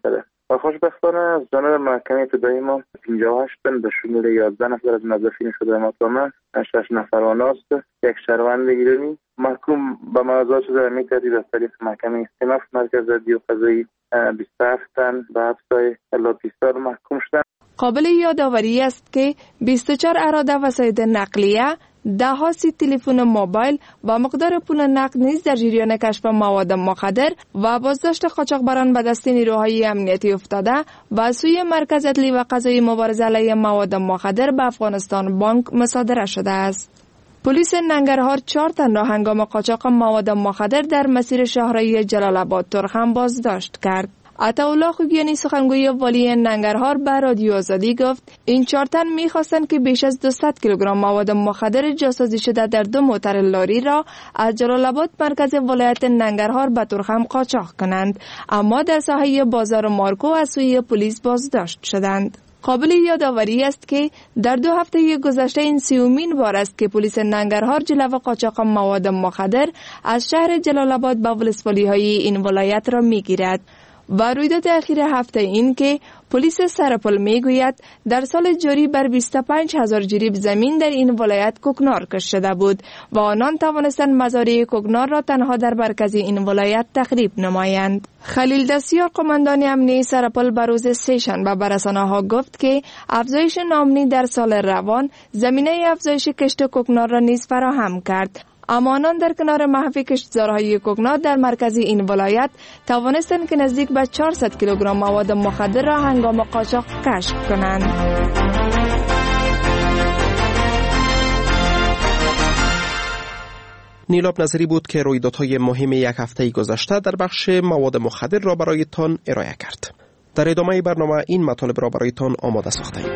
Speaker 9: و خوشبختانه از جانب محکمه ابتدایی ما پنجاه و هشت تن به شمول یازده نفر از موظفین خدمات عامه، شش نفر آناست، یک شهروند ایرانی محکوم به مجازات شده. می تهدید از طریق محکمه استیناف مرکز عدلی و قضایی بیست و هفت تن به حبس الی بیست سال محکوم شدند.
Speaker 15: قابل یادآوری است که بیست و چهار اراده وسایل نقلیه، ده ها سی تلفن موبایل و مقدار پول نقد نیز در جریان کشف مواد مخدر و بازداشت قاچاقبران به دست نیروهای امنیتی افتاده و سوی مرکز عدلی و قضایی مبارزه علیه مواد مخدر به افغانستان بانک مصادره شده است. پلیس ننگرهار چهار تن را هنگام قاچاق مواد مخدر در مسیر شهرهای جلال آباد ترخم بازداشت کرد. عطاالله خوگیانی سخنگوی والی ننگرهار به رادیو آزادی گفت این چهار تن می‌خواستند که بیش از دویست کیلوگرم مواد مخدر جاسازی شده در دو موتر لاری را از جلال آباد مرکز ولایت ننگرهار به ترخم قاچاق کنند، اما در ساحه بازار مارکو از سوی پلیس بازداشت شدند. قابل یادآوری است که در دو هفته گذشته این سیومین بار است که پلیس ننگرهار جلو قاچاق مواد مخدر از شهر جلال آباد به ولسوالی‌های این ولایت را می‌گیرد. و رویداد اخیر هفته این که پلیس سرپل میگوید در سال جاری بر بیست و پنج هزار جریب زمین در این ولایت کوکنار کشته شده بود و آنان توانستند مزارع کوکنار را تنها در مرکز این ولایت تخریب نمایند. خلیل دستیار قماندان امنیتی سرپل به روز سه‌شنبه به رسانه‌ها گفت که افزایش ناامنی در سال روان زمینه افزایش کشت کوکنار را نیز فراهم کرد، اما آنان در کنار محو کشتزارهای کوکنار در مرکز این ولایت توانستند که نزدیک به چهارصد کیلوگرم مواد مخدر را هنگام قاچاق کشف کنند.
Speaker 14: نیلاب نظری بود که رویدادهای مهم یک هفته گذشته در بخش مواد مخدر را برایتان ارائه کرد. در ادامه برنامه این مطالب را برایتان آماده ساختیم.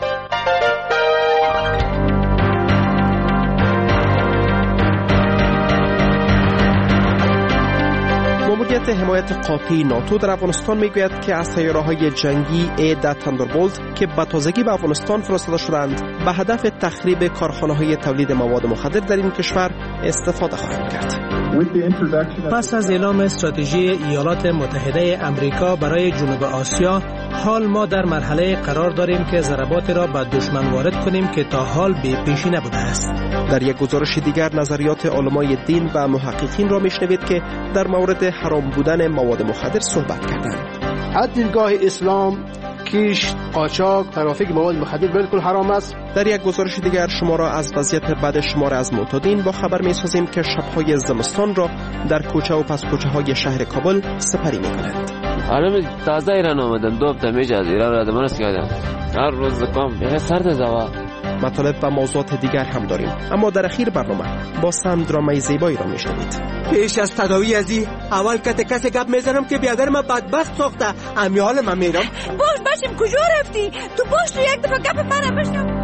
Speaker 14: ماموریت حمایت قاطع ناتو در افغانستان میگوید که از طیاره‌های جنگی ای ده تاندربولت که به تازگی به افغانستان فرستاده شدند به هدف تخریب کارخانه‌های تولید مواد مخدر در این کشور استفاده خواهند کرد.
Speaker 11: پس از اعلام استراتژی ایالات متحده امریکا برای جنوب آسیا، حال ما در مرحله قرار داریم که ضربات را به دشمن وارد کنیم که تا حال بی پیشی نبوده است.
Speaker 14: در یک گزارش دیگر نظریات علمای دین و محققین را میشنوید که در مورد حرام بودن مواد مخدر صحبت کردند.
Speaker 16: از دیدگاه اسلام کشت، قاچاق، ترافیک مواد مخدر بالکل حرام است.
Speaker 14: در یک گزارش دیگر شما را از وضعیت بد شمار از معتادین با خبر می‌سازیم که شب‌های زمستان را در کوچه و پس کوچه‌های شهر کابل سپری می‌کنند.
Speaker 17: آره تازه ایران آمدم، دو هفته میشه از ایران را درست کردم. هر روز کام یه سرد زوا.
Speaker 14: مطالب و موضوعات دیگر هم داریم، اما در اخیر برنامه با سم درامای زیبایی را میشنوید.
Speaker 18: پیش از تداوی ازی اول کت کسی گپ میزنم که بیادر من بدبخت ساخته، امی حال من میرم.
Speaker 19: باش باشیم کجا رفتی؟ تو باش تو یک دفعه گپ من بشنو.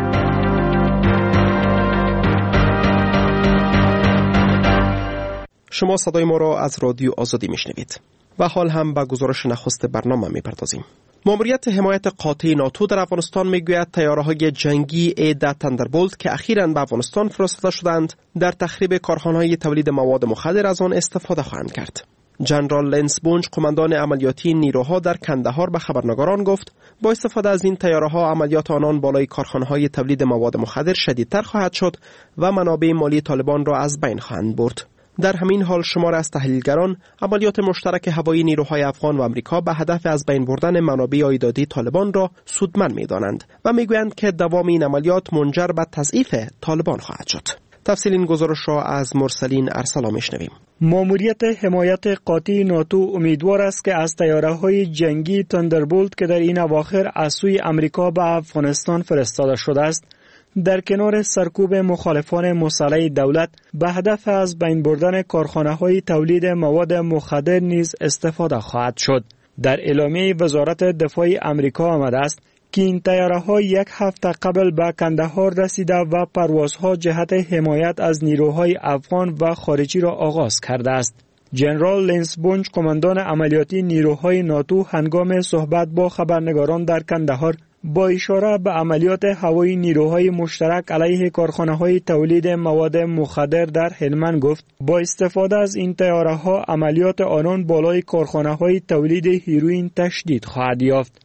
Speaker 14: شما صدای ما را از رادیو آزادی میشنوید و حال هم به گزارش نخست برنامه میپردازیم. ماموریت حمایت قاطع ناتو در افغانستان میگوید طیاره‌های جنگی ای ده تاندربولت که اخیراً به افغانستان فرستاده شدند در تخریب کارخانه‌های تولید مواد مخدر از آن استفاده خواهند کرد. جنرال لنس بونج قماندان عملیاتی نیروها در کندهار به خبرنگاران گفت با استفاده از این طیاره‌ها عملیات آنان بالای کارخانه‌های تولید مواد مخدر شدیدتر خواهد شد و منابع مالی طالبان را از بین خواهند برد. در همین حال شمار از تحلیلگران عملیات مشترک هوایی نیروهای افغان و آمریکا به هدف از بین بردن منابع عایداتی طالبان را سودمند می‌دانند و می‌گویند که دوام این عملیات منجر به تضعیف طالبان خواهد شد. تفصیل این گزارش را از مرسلین ارسلا میشنویم.
Speaker 20: ماموریت حمایت قاطع ناتو امیدوار است که از طیاره‌های جنگی تاندربولت که در این اواخر از سوی آمریکا به افغانستان فرستاده شده است در کنار سرکوب مخالفان مسلح دولت به هدف از بین بردن کارخانه‌های تولید مواد مخدر نیز استفاده خواهد شد. در اعلامیه وزارت دفاع آمریکا آمده است که این طیاره‌ها یک هفته قبل به کندهار رسیده و پروازها جهت حمایت از نیروهای افغان و خارجی را آغاز کرده است. جنرال لنس بونج قماندان عملیاتی نیروهای ناتو هنگام صحبت با خبرنگاران در کندهار با اشاره به عملیات هوایی نیروهای مشترک علیه کارخانه‌های تولید مواد مخدر در هلمند گفت با استفاده از این طیاره‌ها عملیات آنان بالای کارخانه‌های تولید هیروئین تشدید خواهد یافت.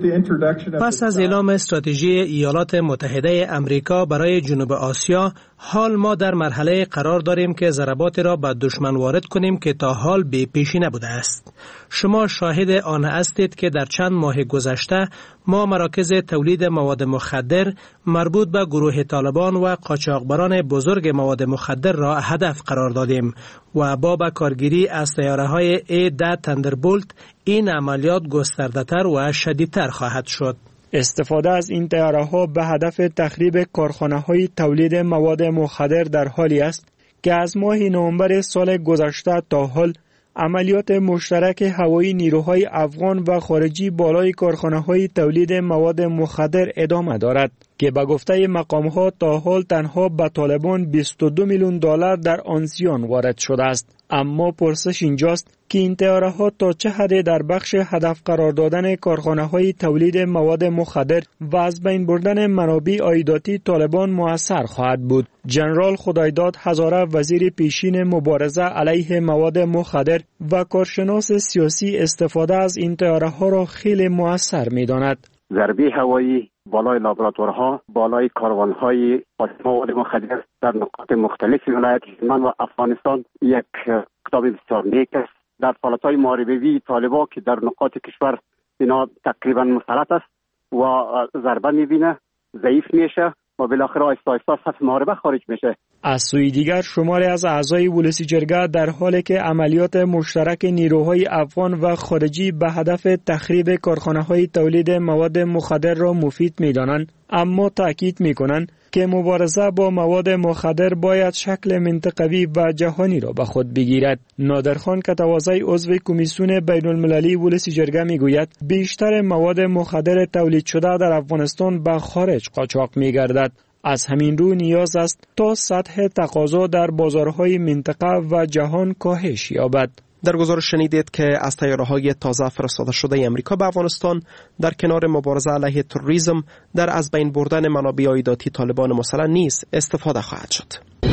Speaker 11: پس از اعلام استراتژی ایالات متحده امریکا برای جنوب آسیا، حال ما در مرحله قرار داریم که ضربات را به دشمن وارد کنیم که تا حال بی پیشی نبوده است. شما شاهد آن هستید که در چند ماه گذشته ما مراکز تولید مواد مخدر مربوط به گروه طالبان و قاچاقبران بزرگ مواد مخدر را هدف قرار دادیم و با به کارگیری از طیاره‌های ای ده تندربولت این عملیات گسترده‌تر و شدیدتر خواهد شد.
Speaker 20: استفاده از این طیاره‌ها به هدف تخریب کارخانه‌های تولید مواد مخدر در حالی است که از ماه نوامبر سال گذشته تا حال عملیات مشترک هوایی نیروهای افغان و خارجی بالای کارخانه‌های تولید مواد مخدر ادامه دارد که به گفته مقام‌ها تا حال تنها به طالبان بیست و دو میلیون دلار در آن زیان وارد شده است. اما پرسش اینجاست که این طیاره‌ها تا چه حد در بخش هدف قرار دادن کارخانه‌های تولید مواد مخدر و از بین بردن منابع عایداتی طالبان مؤثر خواهد بود. جنرال خدایداد هزاره وزیر پیشین مبارزه علیه مواد مخدر و کارشناس سیاسی استفاده از این طیاره‌ها را خیلی مؤثر می‌داند.
Speaker 21: ضربه هوایی بالای لابراتوارها، بالای کاروان‌های مواد مخدر در نقاط مختلف ولایت هلمند و افغانستان یک کتاب بسیار نیک است. در فعالیت‌های محاربه‌ای طالبان که در نقاط کشور اینا تقریبا مسلط است و ضربه می‌بینه، ضعیف میشه و بالاخره آهسته آهسته از صف محاربه خارج میشه.
Speaker 20: از سوی دیگر شماری از اعضای ولسی جرگه در حالی که عملیات مشترک نیروهای افغان و خارجی به هدف تخریب کارخانه‌های تولید مواد مخدر را مفید می‌دانند، اما تأکید می‌کنند که مبارزه با مواد مخدر باید شکل منطقوی و جهانی را به خود بگیرد. نادرخان کتوازی عضو کمیسیون بین‌المللی ولسی جرگه می‌گوید بیشتر مواد مخدر تولید شده در افغانستان به خارج قاچاق می‌گردد. از همین رو نیاز است تا سطح تقاضا در بازارهای منطقه و جهان کاهش یابد.
Speaker 14: در گزارش شنیدید که از طیاره‌های تازه فرستاده شده امریکا به افغانستان در کنار مبارزه علیه تروریسم در از بین بردن منابع عایداتی طالبان مسلح نیز استفاده خواهد شد.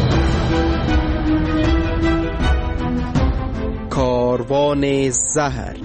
Speaker 14: کاروان زهر.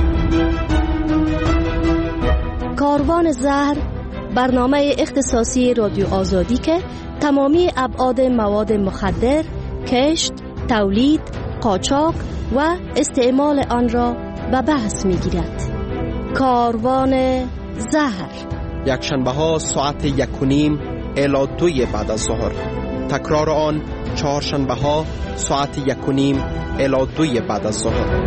Speaker 22: کاروان زهر برنامه اختصاصی رادیو آزادی که تمامی ابعاد مواد مخدر، کشت، تولید، قاچاق و استعمال آن را به بحث می‌گیرد. کاروان زهر
Speaker 14: یک شنبه ها ساعت یک و نیم الی دوی بعد از ظهر. تکرار آن چهار شنبه ها ساعت یک و نیم الی دوی بعد از ظهر.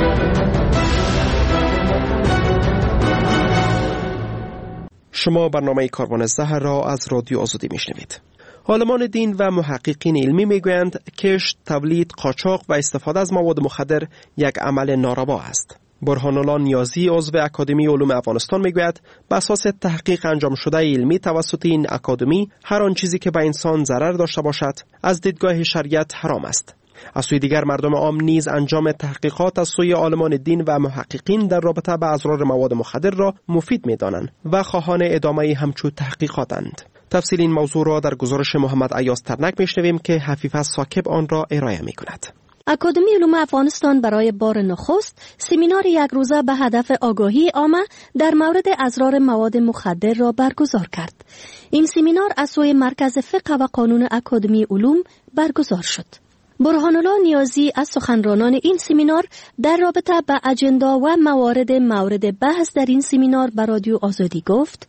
Speaker 14: شما برنامه کاروان زهر را از رادیو آزادی میشنوید. عالمان دین و محققین علمی میگویند کشت، تولید، قاچاق و استفاده از مواد مخدر یک عمل ناروا است. برهان الله نیازی عضو اکادمی علوم افغانستان میگوید بر اساس تحقیق انجام شده علمی توسط این اکادمی هر آن چیزی که به انسان ضرر داشته باشد از دیدگاه شریعت حرام است. از سوی دیگر مردم عام نیز انجام تحقیقات از سوی عالمان دین و محققین در رابطه با اضرار مواد مخدر را مفید می‌دانند و خواهان ادامه همچون تحقیقاتند. تفصیل این موضوع را در گزارش محمد ایاز ترنک میشنویم که حفیظ ساکب آن را ارائه می‌کند.
Speaker 22: اکادمی علوم افغانستان برای بار نخست سمینار یک روزه به هدف آگاهی عامه در مورد اضرار مواد مخدر را برگزار کرد. این سمینار از سوی مرکز فقه و قانون اکادمی علوم برگزار شد. برهان الله نیازی از سخنرانان این سمینار در رابطه با اجندا و موارد مورد بحث در این سمینار به رادیو آزادی گفت: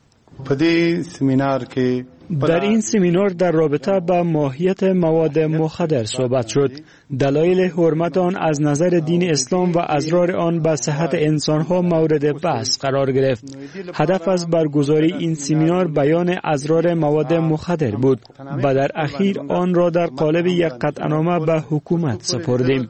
Speaker 20: در این سمینار در رابطه با ماهیت مواد مخدر صحبت شد. دلایل حرمت آن از نظر دین اسلام و اضرار آن به صحت انسانها مورد بحث قرار گرفت. هدف از برگزاری این سمینار بیان اضرار مواد مخدر بود و در اخیر آن را در قالب یک قطعنامه به حکومت سپردیم.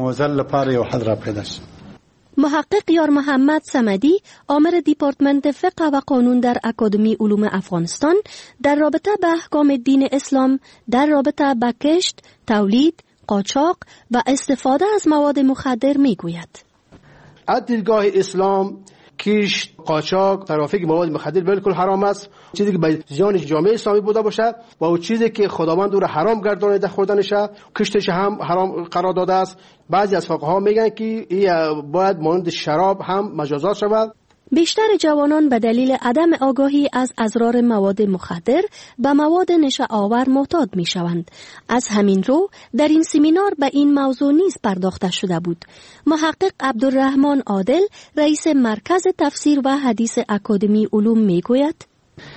Speaker 22: محقق یار محمد صمدی، عامل دیپارتمنت فقه و قانون در اکادمی علوم افغانستان، در رابطه با احکام دین اسلام در رابطه با کشت، تولید، قاچاق و استفاده از مواد مخدر میگوید:
Speaker 16: از دیدگاه اسلام کیش، قاچاق، ترافیک مواد مخدر بالکل حرام است. چیزی که به زیان جامعه اسلامی بوده باشه و اون چیزی که خداوند او را حرام گردانیده خوردنشه، کشتش هم حرام قرار داده است. بعضی از فقها میگن که این باید مانند شراب هم مجازات شود.
Speaker 22: بیشتر جوانان به دلیل عدم آگاهی از اضرار مواد مخدر به مواد نشه آور معتاد می شوند. از همین رو در این سمینار به این موضوع نیز پرداخته شده بود. محقق عبدالرحمن عادل، رئیس مرکز تفسیر و حدیث اکادمی علوم می گوید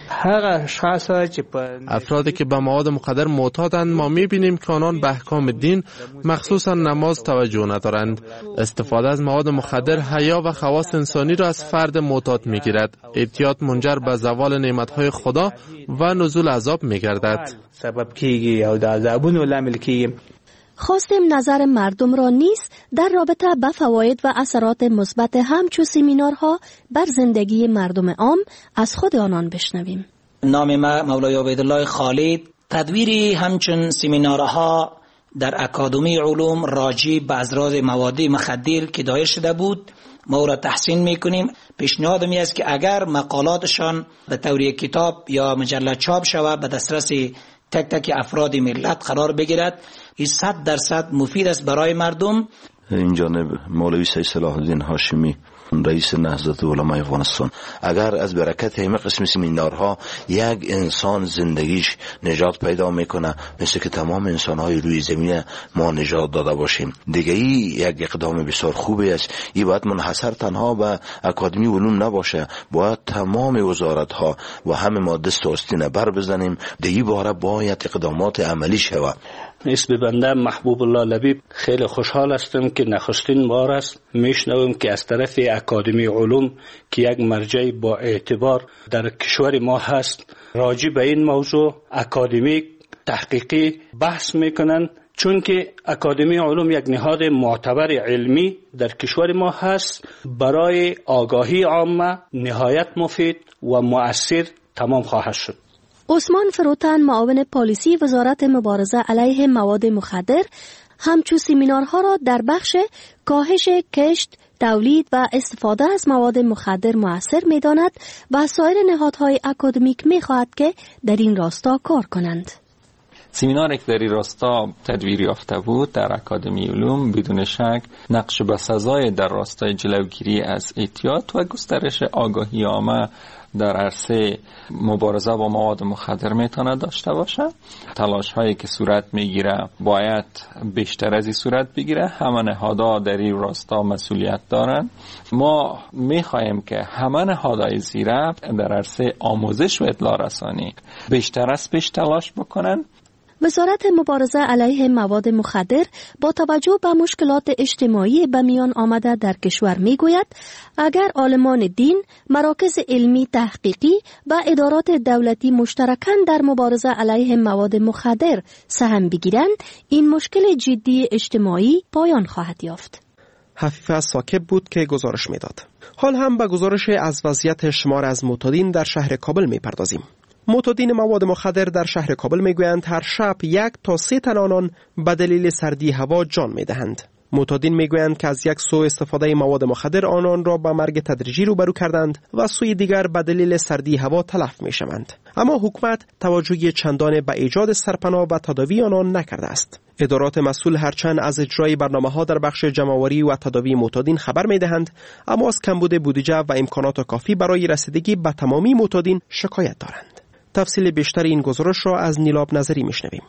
Speaker 8: افرادی که به مواد مخدر معتادند ما می‌بینیم که آنان به احکام دین مخصوصا نماز توجه ندارند. استفاده از مواد مخدر حیا و خواص انسانی را از فرد معتاد می‌گیرد. اعتیاد منجر به زوال نعمت‌های خدا و نزول عذاب می‌گردد.
Speaker 4: سبب کیږي او د عذابونو لامل کیږي.
Speaker 22: خواستیم نظر مردم را نیز در رابطه با فواید و اثرات مثبت همچو سمینارها بر زندگی مردم عام از خود آنان بشنویم.
Speaker 5: نام ما مولای عبیدالله خالد. تدویر همچون سمینارها در اکادمی علوم راجع به اضرار مواد مخدر که دایر شده بود ما را تحسین میکنیم. پیشنهاد می است که اگر مقالاتشان به طور کتاب یا مجله چاپ شود به دسترس تک تک افراد ملت قرار بگیرد، این صد درصد مفید است برای مردم.
Speaker 23: این جانب مولوی سید صلاح الدین هاشمی، رئیس نهضت علمای افغانستان، اگر از برکت همه قسم سمینارها یک انسان زندگیش نجات پیدا میکنه مثل که تمام انسانهای روی زمین ما نجات داده باشیم دیگه، ای یک اقدام بسیار خوبی است. این باید منحصر تنها به اکادمی علوم نباشه، باید تمام وزارتها و همه ما دست و آستین بر بزنیم. دیگه باره باید اقدامات عملی شود.
Speaker 24: اسم بنده محبوب الله لبیب. خیلی خوشحال هستم که نخستین بار است میشنوم که از طرف اکادمی علوم که یک مرجع با اعتبار در کشور ما هست راجع به این موضوع اکادمیک تحقیقی بحث میکنن، چون که اکادمی علوم یک نهاد معتبر علمی در کشور ما هست. برای آگاهی عامه نهایت مفید و مؤثر تمام خواهد شد.
Speaker 22: عثمان فروتن، معاون پالیسی وزارت مبارزه علیه مواد مخدر، همچو سمینارها را در بخش کاهش کشت، تولید و استفاده از مواد مخدر مؤثر می‌داند و سایر نهادهای اکادمیک می‌خواهد که در این راستا کار کنند.
Speaker 25: سمینار که در این راستا تدویر یافته بود در اکادمی علوم بدون شک نقش بسزای در راستای جلوگیری از اعتیاد و گسترش آگاهی عامه در عرصه مبارزه با مواد مخدر میتونه داشته باشه. تلاش هایی که صورت میگیره باید بیشتر از این صورت بگیره. همه نهادها در این راستا مسئولیت دارن. ما میخواهیم که همه نهادهای زیره در عرصه آموزش و اطلاع رسانی بیشتر از پیش تلاش بکنن.
Speaker 22: وزارت مبارزه علیه مواد مخدر با توجه به مشکلات اجتماعی به میان آمده در کشور میگوید اگر عالمان دین، مراکز علمی تحقیقی و ادارات دولتی مشترکاً در مبارزه علیه مواد مخدر سهم بگیرند، این مشکل جدی اجتماعی پایان خواهد یافت.
Speaker 14: حفیظ ساکب بود که گزارش میداد. حال هم به گزارش از وضعیت شمار از معتادین در شهر کابل میپردازیم. معتادین مواد مخدر در شهر کابل میگویند هر شب یک تا سه تن آنان به دلیل سردی هوا جان میدهند. معتادین میگویند که از یک سو استفاده مواد مخدر آنان را به مرگ تدریجی روبرو کردند و سوی دیگر به دلیل سردی هوا تلف میشوند. اما حکومت توجهی چندان به ایجاد سرپناه و تداوی آنان نکرده است. ادارات مسئول هرچند از اجرای برنامه‌ها در بخش جمع‌آوری و تداوی معتادین خبر می‌دهند، اما از کمبود بودجه و امکانات کافی برای رسیدگی به تمامی معتادین شکایت دارند. تفصیل بیشتر این گزارش را از نیلاب نظری میشنویم.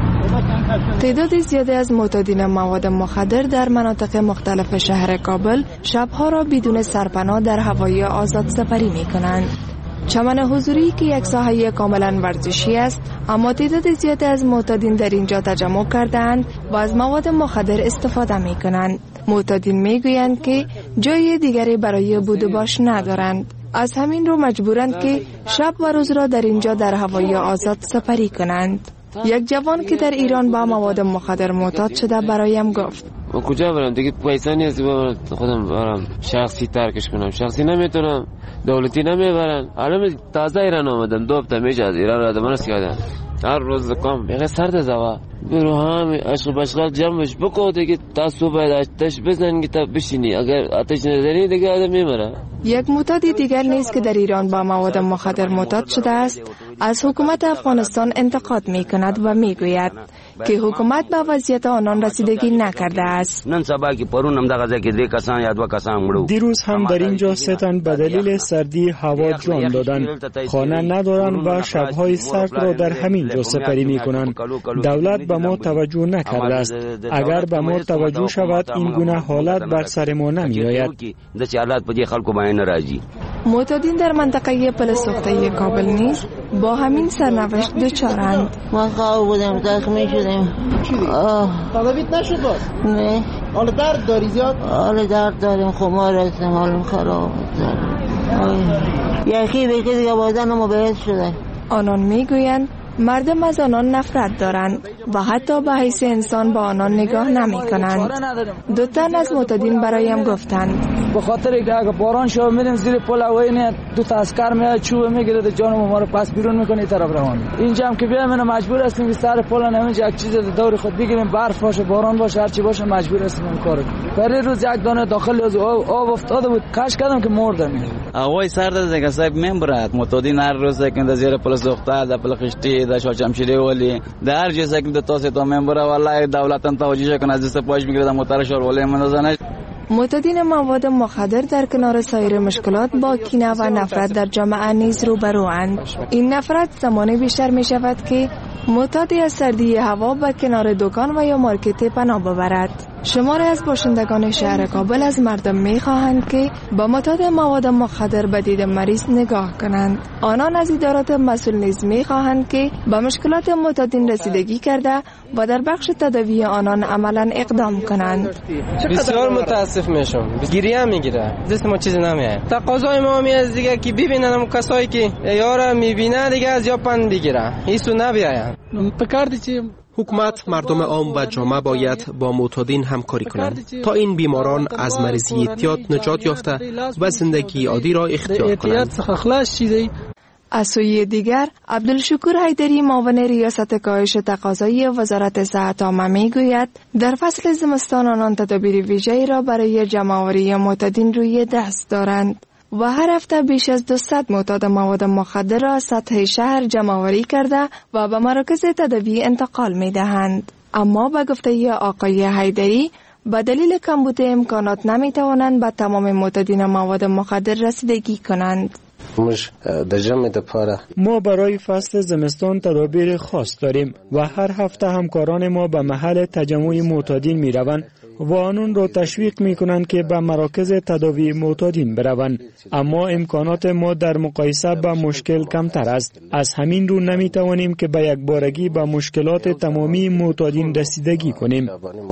Speaker 15: تعداد زیادی از معتادین مواد مخدر در مناطق مختلف شهر کابل شبها را بدون سرپناه در هوای آزاد سپری می کنند. چمن حضوری که یک ساحه کاملا ورزشی است، اما تعداد زیادی از معتادین در اینجا تجمع کردند و از مواد مخدر استفاده می کنند. معتادین می گویند که جای دیگری برای بود و باش ندارند. از همین رو مجبورند که شب و روز را در اینجا در هوای آزاد سپری کنند. یک جوان که در ایران با مواد مخدر معتاد شده برایم گفت
Speaker 17: من کجا برم دیگه، پیسه نیست خودم برم شخصی ترکش کنم، شخصی نمیتونم، دولتی نمیبرن. الان تازه ایران آمدم، دو هفته میشه از ایران آمدم، من است کردم هر روز کام میگه سرد زوا برو هم عشق بشغال جمعش بکو دیگه تا صبح آتش بزن که تا بشینی، اگر آتش نزنی دیگه آدم میمره.
Speaker 15: یک معتاد دیگر نیز که در ایران با مواد مخدر معتاد شده است از حکومت افغانستان انتقاد می کند و می گوید که حکومت به وضعیت آنان رسیدگی نکرده است.
Speaker 20: دیروز هم در اینجا سه تن به دلیل سردی هوا جان دادند. خانه ندارند و شبهای سرد را در همین جا سپری می کنند. دولت به ما توجه نکرده است. اگر به ما توجه شود این گونه حالت بر سر ما نمی آید.
Speaker 15: معتادین در منطقه پلسوخته کابل نیز با همین سرنوشت دچارند.
Speaker 1: ما خواب بودم زخمی شدیم.
Speaker 16: تداویت نشد باز؟
Speaker 1: نه.
Speaker 16: حال درد داری زیاد؟
Speaker 1: حال درد داریم، خمار هستم، حالم خراب یکی بکی دیگه بازنمو بهت شده.
Speaker 15: آنان میگویند مردم از آنان نفرت دارند و حتی به حیث انسان با آنان نگاه نمی کنند. دو تن از معتادین برایم گفتند
Speaker 6: به خاطر که اگه باران شو میریم زیر پل هوایی دو تا عسکر میاد چوب میگیره جان ما رو پس بیرون میکنه طرف روان. اینجا هم که بیایم من مجبور هستیم که سر پل نمیشه یک چیز دور خود بگیریم، برف باشه باران باشه هر چی باشه مجبور هستیم این کارو. برای روز یک دانه داخل از آب, آب افتاده بود کاش کردم که مردم.
Speaker 7: هوای سرد از دیگه صاحب میبرد معتادین هر روز که زیر پل سوخته در پل خشتی در شمشیری ولی در هر جایی که تا سه تا میبره والله دولت هم توجه کنه از دست پاش میگیره موتور شور ولی منازنه.
Speaker 15: معتادین مواد مخدر در کنار سایر مشکلات با کینه و نفرت در جامعه نیز روبروند. این نفرت زمانی بیشتر می شود که معتادی از سردی هوا به کنار دکان و یا مارکت پناه ببرد. شماری از باشندگان شهر کابل از مردم می خواهند که با معتاد مواد مخدر به دید مریض نگاه کنند. آنان از ادارات مسئول نیز می خواهند که با مشکلات معتادین رسیدگی کرده و در بخش تداوی آنان عملا اقدام کنند.
Speaker 10: بسیار متاسف میشم. گریه میگیره. دست ما چیزی نمیاد. تقاضای ما میاد دیگه که ببینن کسایی که یارا میبینه دیگه از یاپن بگیره. هیچو نبیاین.
Speaker 6: پکاردی چی
Speaker 14: حکومت، مردم عام و جامعه باید با معتادین همکاری کنند تا این بیماران از مریضی اعتیاد نجات یافته و زندگی عادی را اختیار کنند.
Speaker 15: از سوی دیگر عبدالشکور حیدری معاون ریاست کاهش تقاضای وزارت صحت عامه میگوید در فصل زمستان آنان تدابیر ویژه‌ای را برای جمع‌آوری معتادین روی دست دارند و هر هفته بیش از دویست معتاد مواد مخدر را از سطح شهر جمع‌آوری کرده و به مراکز تداوی انتقال می‌دهند. اما به گفته آقای حیدری به دلیل کمبود امکانات نمی‌توانند به تمام معتادین مواد مخدر رسیدگی کنند.
Speaker 20: ما برای فصل زمستان تدابیر خاص داریم و هر هفته همکاران ما به محل تجمع معتادین می روند و آنان را تشویق می کنند که به مراکز تداوی معتادین بروند. اما امکانات ما در مقایسه با مشکل کمتر است. از همین رو نمی توانیم که به یک بارگی به مشکلات تمامی معتادین رسیدگی کنیم.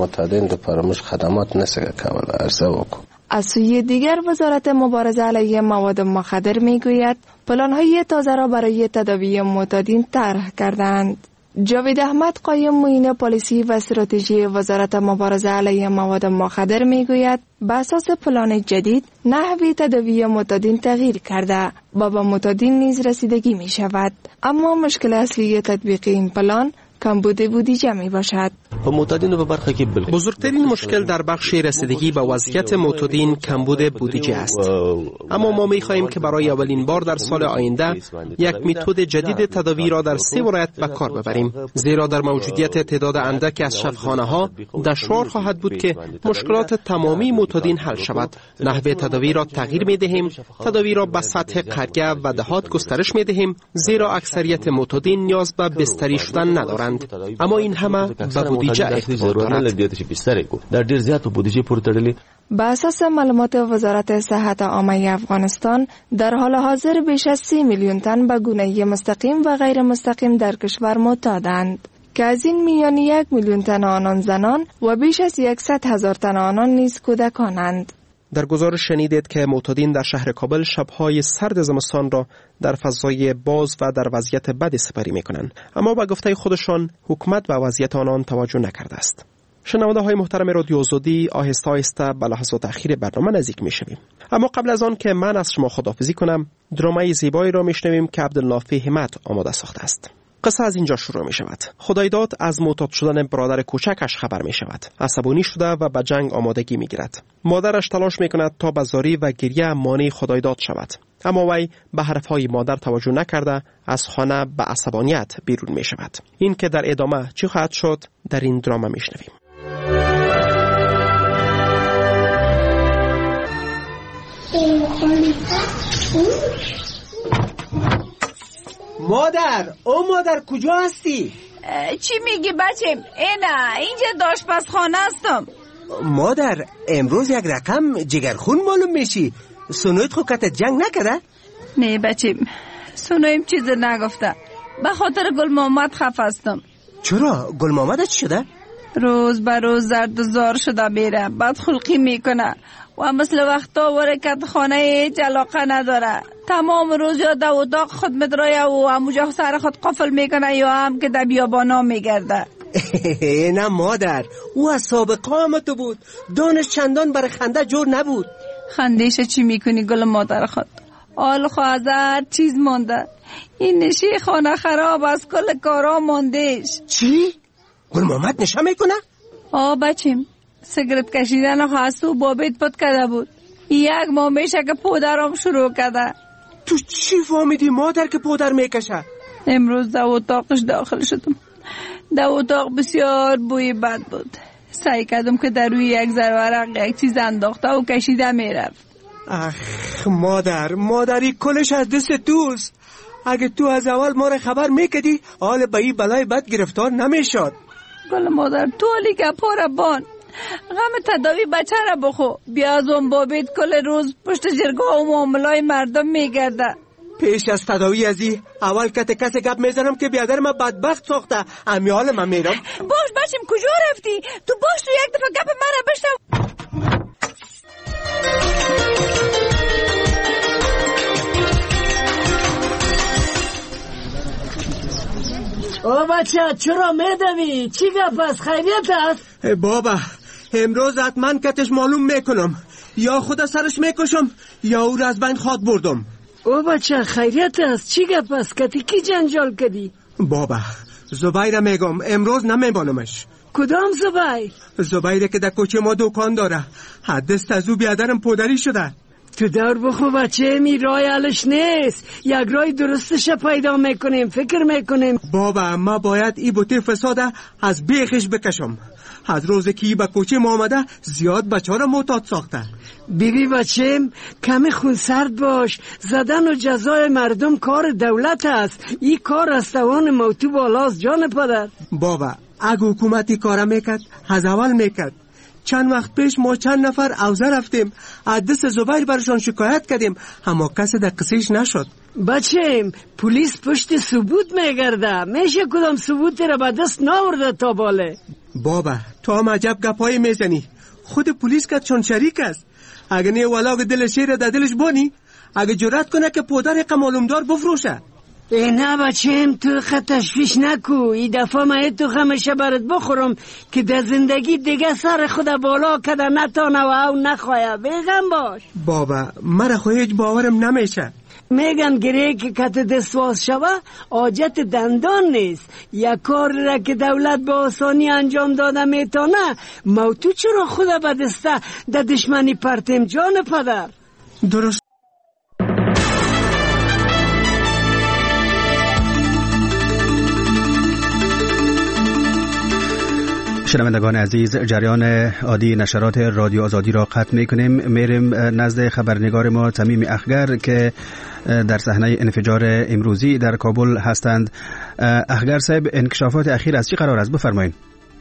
Speaker 15: از سوی دیگر وزارت مبارزه علیه مواد مخدر میگوید پلان‌های تازه را برای تداوی معتادین طرح کردند. جاوید احمد قایم معین پالیسی و استراتژی وزارت مبارزه علیه مواد مخدر میگوید بر اساس پلان جدید نحوه تداوی معتادین تغییر کرده و به معتادین نیز رسیدگی می شود. اما مشکل اصلی تطبیق این پلان کمبود بودجه می باشد.
Speaker 14: بزرگترین مشکل در بخش رسیدگی به وضعیت معتادین کمبود بودجه است. اما ما می خواهیم که برای اولین بار در سال آینده یک متد جدید تداوی را در سه ولایت به کار ببریم، زیرا در موجودیت تعداد اندک از شفاخانه ها دشوار خواهد بود که مشکلات تمامی معتادین حل شود. نحوه تداوی را تغییر می دهیم، تداوی را به سطح قریه و دهات گسترش می دهیم، زیرا اکثریت معتادین نیاز به بستری شدن ندارند. اما این همه به بودجه اختیار دارد.
Speaker 15: به اساس معلومات وزارت صحت عامه افغانستان در حال حاضر بیش از سی میلیون تن به گونه مستقیم و غیر مستقیم در کشور معتادند که از این میان یک میلیون تن آنان زنان و بیش از یکصد هزار تن آنان نیز کودکانند.
Speaker 14: در گزارش شنیدید که معتادین در شهر کابل شبهای سرد زمستان را در فضای باز و در وضعیت بد سپری می‌کنند، اما با گفته خودشان حکومت به وضعیت آنان توجه نکرده است. شنونده های محترم رادیو آزادی، آهسته آهسته به لحظات اخیر برنامه نزدیک می‌شویم. اما قبل از آن که من از شما خداحافظی کنم، درامای زیبایی را می‌شنویم که عبدالنافع همت آماده ساخته است. قصه از اینجا شروع می شود. خدایداد از معتاد شدن برادر کوچکش خبر می شود. عصبانی شده و به جنگ آمادگی می گیرد. مادرش تلاش می کند تا به زاری و گریه مانع خدایداد شود. اما وی به حرفهای مادر توجه نکرده از خانه به عصبانیت بیرون می شود. این که در ادامه چی خواهد شد در این دراما می شنویم.
Speaker 18: مادر، او مادر کجا هستی؟
Speaker 19: چی میگی بچم؟ اینا اینجا آشپزخانه هستم.
Speaker 18: مادر، امروز یک رقم جگرخون معلوم میشی. سنویت خو کت جنگ نکرده؟
Speaker 19: نه بچم، سنویم چیز نگفته. به خاطر گل محمد خف هستم.
Speaker 18: چرا؟ گل محمد چی شده؟
Speaker 19: روز به روز زرد و زار شده میره، بد خلقی میکنه و مثل وقتا ورکت خانه هیچ علاقه نداره. تمام روز یا در اتاق خود مدرایه و همونجا سر خود قفل میکنه یا هم که در بیابانا میگرده.
Speaker 18: نه مادر، او از سابقه آمده بود. دانش چندان برای خنده جور نبود.
Speaker 19: خندیش چی میکنی گل مادر خود؟ آل خوازر چیز مانده. این نشی خانه خراب از کل کارا ماندهش.
Speaker 18: چی؟ گل محمد نشه میکنه؟
Speaker 19: آه بچیم، سیگرت کشیدن خواستو بابیت پد کرده بود. یک ماه میشه که پودرم شروع کرده.
Speaker 18: تو چی فهمیدی مادر که پودر میکشه؟
Speaker 19: امروز در اتاقش داخل شدم. در اتاق بسیار بوی بد بود. سعی کردم که در روی یک ذره یک چیز انداخته و کشیده میرفت.
Speaker 18: اخ مادر، مادری کلش از دست توست. اگه تو از اول ما را خبر میکدی حال به این بلای بد گرفتار نمیشد.
Speaker 19: گل مادر تولی که پاره بان غم تداوی بچه را بخو. بیا از اون بابید کل روز پشت جرگاه و معاملای مردم میگرده.
Speaker 18: پیش از تداوی ازی اول کت کسی گپ میزنم که بیادر من بدبخت ساخته. امیال من میرم.
Speaker 19: باش بچیم کجا رفتی؟ تو باش تو یک دفعه گپ من را بشنو.
Speaker 2: او بچه چرا میدوی؟ چی گپ است؟ خیریت است؟
Speaker 18: بابا امروز حتما کتش معلوم میکنم. یا خدا سرش میکشم یا او را از بین خاک بردم.
Speaker 2: او بچه خیریت است؟ چی گپ است؟ کتی کی جنجال کدی؟
Speaker 18: بابا زبیر میگم امروز نمیبانمش.
Speaker 2: کدام زبیر؟
Speaker 18: زبیر که در کوچه ما دکان داره. حدست از او بیادرم پودری شده.
Speaker 2: تو دور بخو بچه می رای علش نیست. یک رای درستش پیدا میکنیم، فکر میکنیم.
Speaker 18: بابا ما باید ای بوته فساده از بیخش بکشم. از روزی که ای به کوچه ما آمده زیاد بچه را معتاد ساخته.
Speaker 2: بیبی بچم کمی خونسرد باش. زدن و جزای مردم کار دولت است. ای کار از توان موتو بالاست جان پدر.
Speaker 18: بابا اگه حکومتی کار میکرد از اول میکرد. چند وقت پیش ما چند نفر اوزه رفتیم از دست زبیر برشان شکایت کردیم اما کسی در قصهش نشد.
Speaker 2: بچم پلیس پشت ثبوت میگرده. میشه کدام ثبوتی را به دست ناورده تا باله.
Speaker 18: بابا تو هم عجب گپای میزنی. خود پلیس که چون شریک است. اگه نه والا که دل شیر در دلش بانی اگه جرأت کنه که پودر یک معلومدار بفروشه.
Speaker 2: نه بچم تو خط تشویش نکو. این دفعه من تو خمشه برات بخورم که در زندگی دیگه سر خود بالا کده نتانه و او نخواه. بیغم باش.
Speaker 18: بابا مرا خو هیچ باورم نمیشه.
Speaker 2: میگن گره که کت دستواز شوه حاجت دندان نیست. یک کار را که دولت به آسانی انجام داده میتونه موتو چرا خود به دسته در دشمنی پرتیم جان پدر.
Speaker 18: درست.
Speaker 3: شنوندگان عزیز جریان عادی نشرات رادیو آزادی را قطع میکنیم. میریم نزد خبرنگار ما تمیم اخگر که در صحنه انفجار امروزی در کابل هستند. اخگر صاحب انکشافات اخیر از چی قرار است؟ بفرمایید.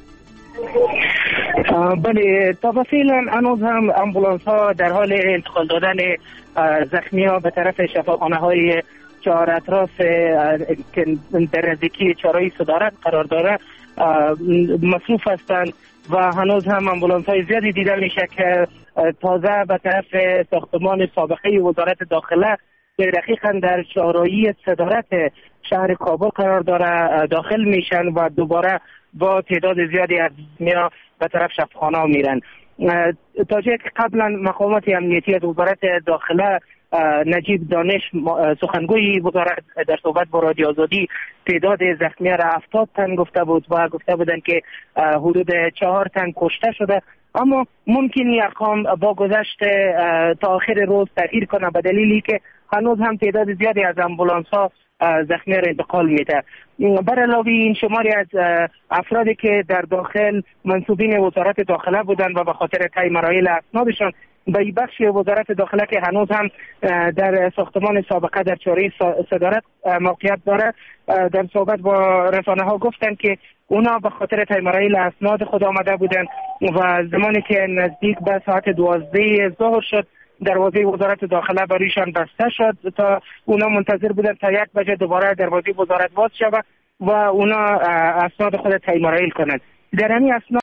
Speaker 9: بله تفاصیل هنوز هم امبولانس ها در حال انتقال دادن زخمی ها به طرف شفاخانه های چهار اطراف که در نزدیکی چهارراه صدارت قرار داره مصروف هستند و هنوز هم امبولانس های زیادی دیده میشه که تازه به طرف ساختمان سابقه وزارت داخله که دقیقاً در چهارراهی صدارت شهر کابل قرار داره داخل میشن و دوباره با تعداد زیادی از زخمی‌ها به طرف شفاخانه میرن. تا جایی که قبلا مقامات امنیتی از وزارت داخله نجیب دانش سخنگوی وزارت در صحبت با رادیو آزادی تعداد زخمی را هفتاد تن گفته بود و گفته بودند که حدود چهار تن کشته شده، اما ممکن این ارقام با گذشت تا آخر روز تغییر کنه به دلیلی که هنوز هم تعداد زیادی از امبولانس ها زخمی را انتقال میده. بر علاوه این شماری از افرادی که در داخل منصوبین وزارت داخله بودند و به خاطر طی مراحل اسنادشان به بخش وزارت داخله که هنوز هم در ساختمان سابقه در چاره صدارت موقعیت داره، در صحبت با رسانه ها گفتند که اونا به خاطر طی مراحل اسناد خود آمده بودند و زمانی که نزدیک به ساعت دوازده ظهر شد دروازه وزارت داخله بریشان بسته شد تا اونا منتظر بودن تا یک بجه دوباره دروازه وزارت باز شود و اونا اسناد خود طی مراحل کنند. در همین اسناد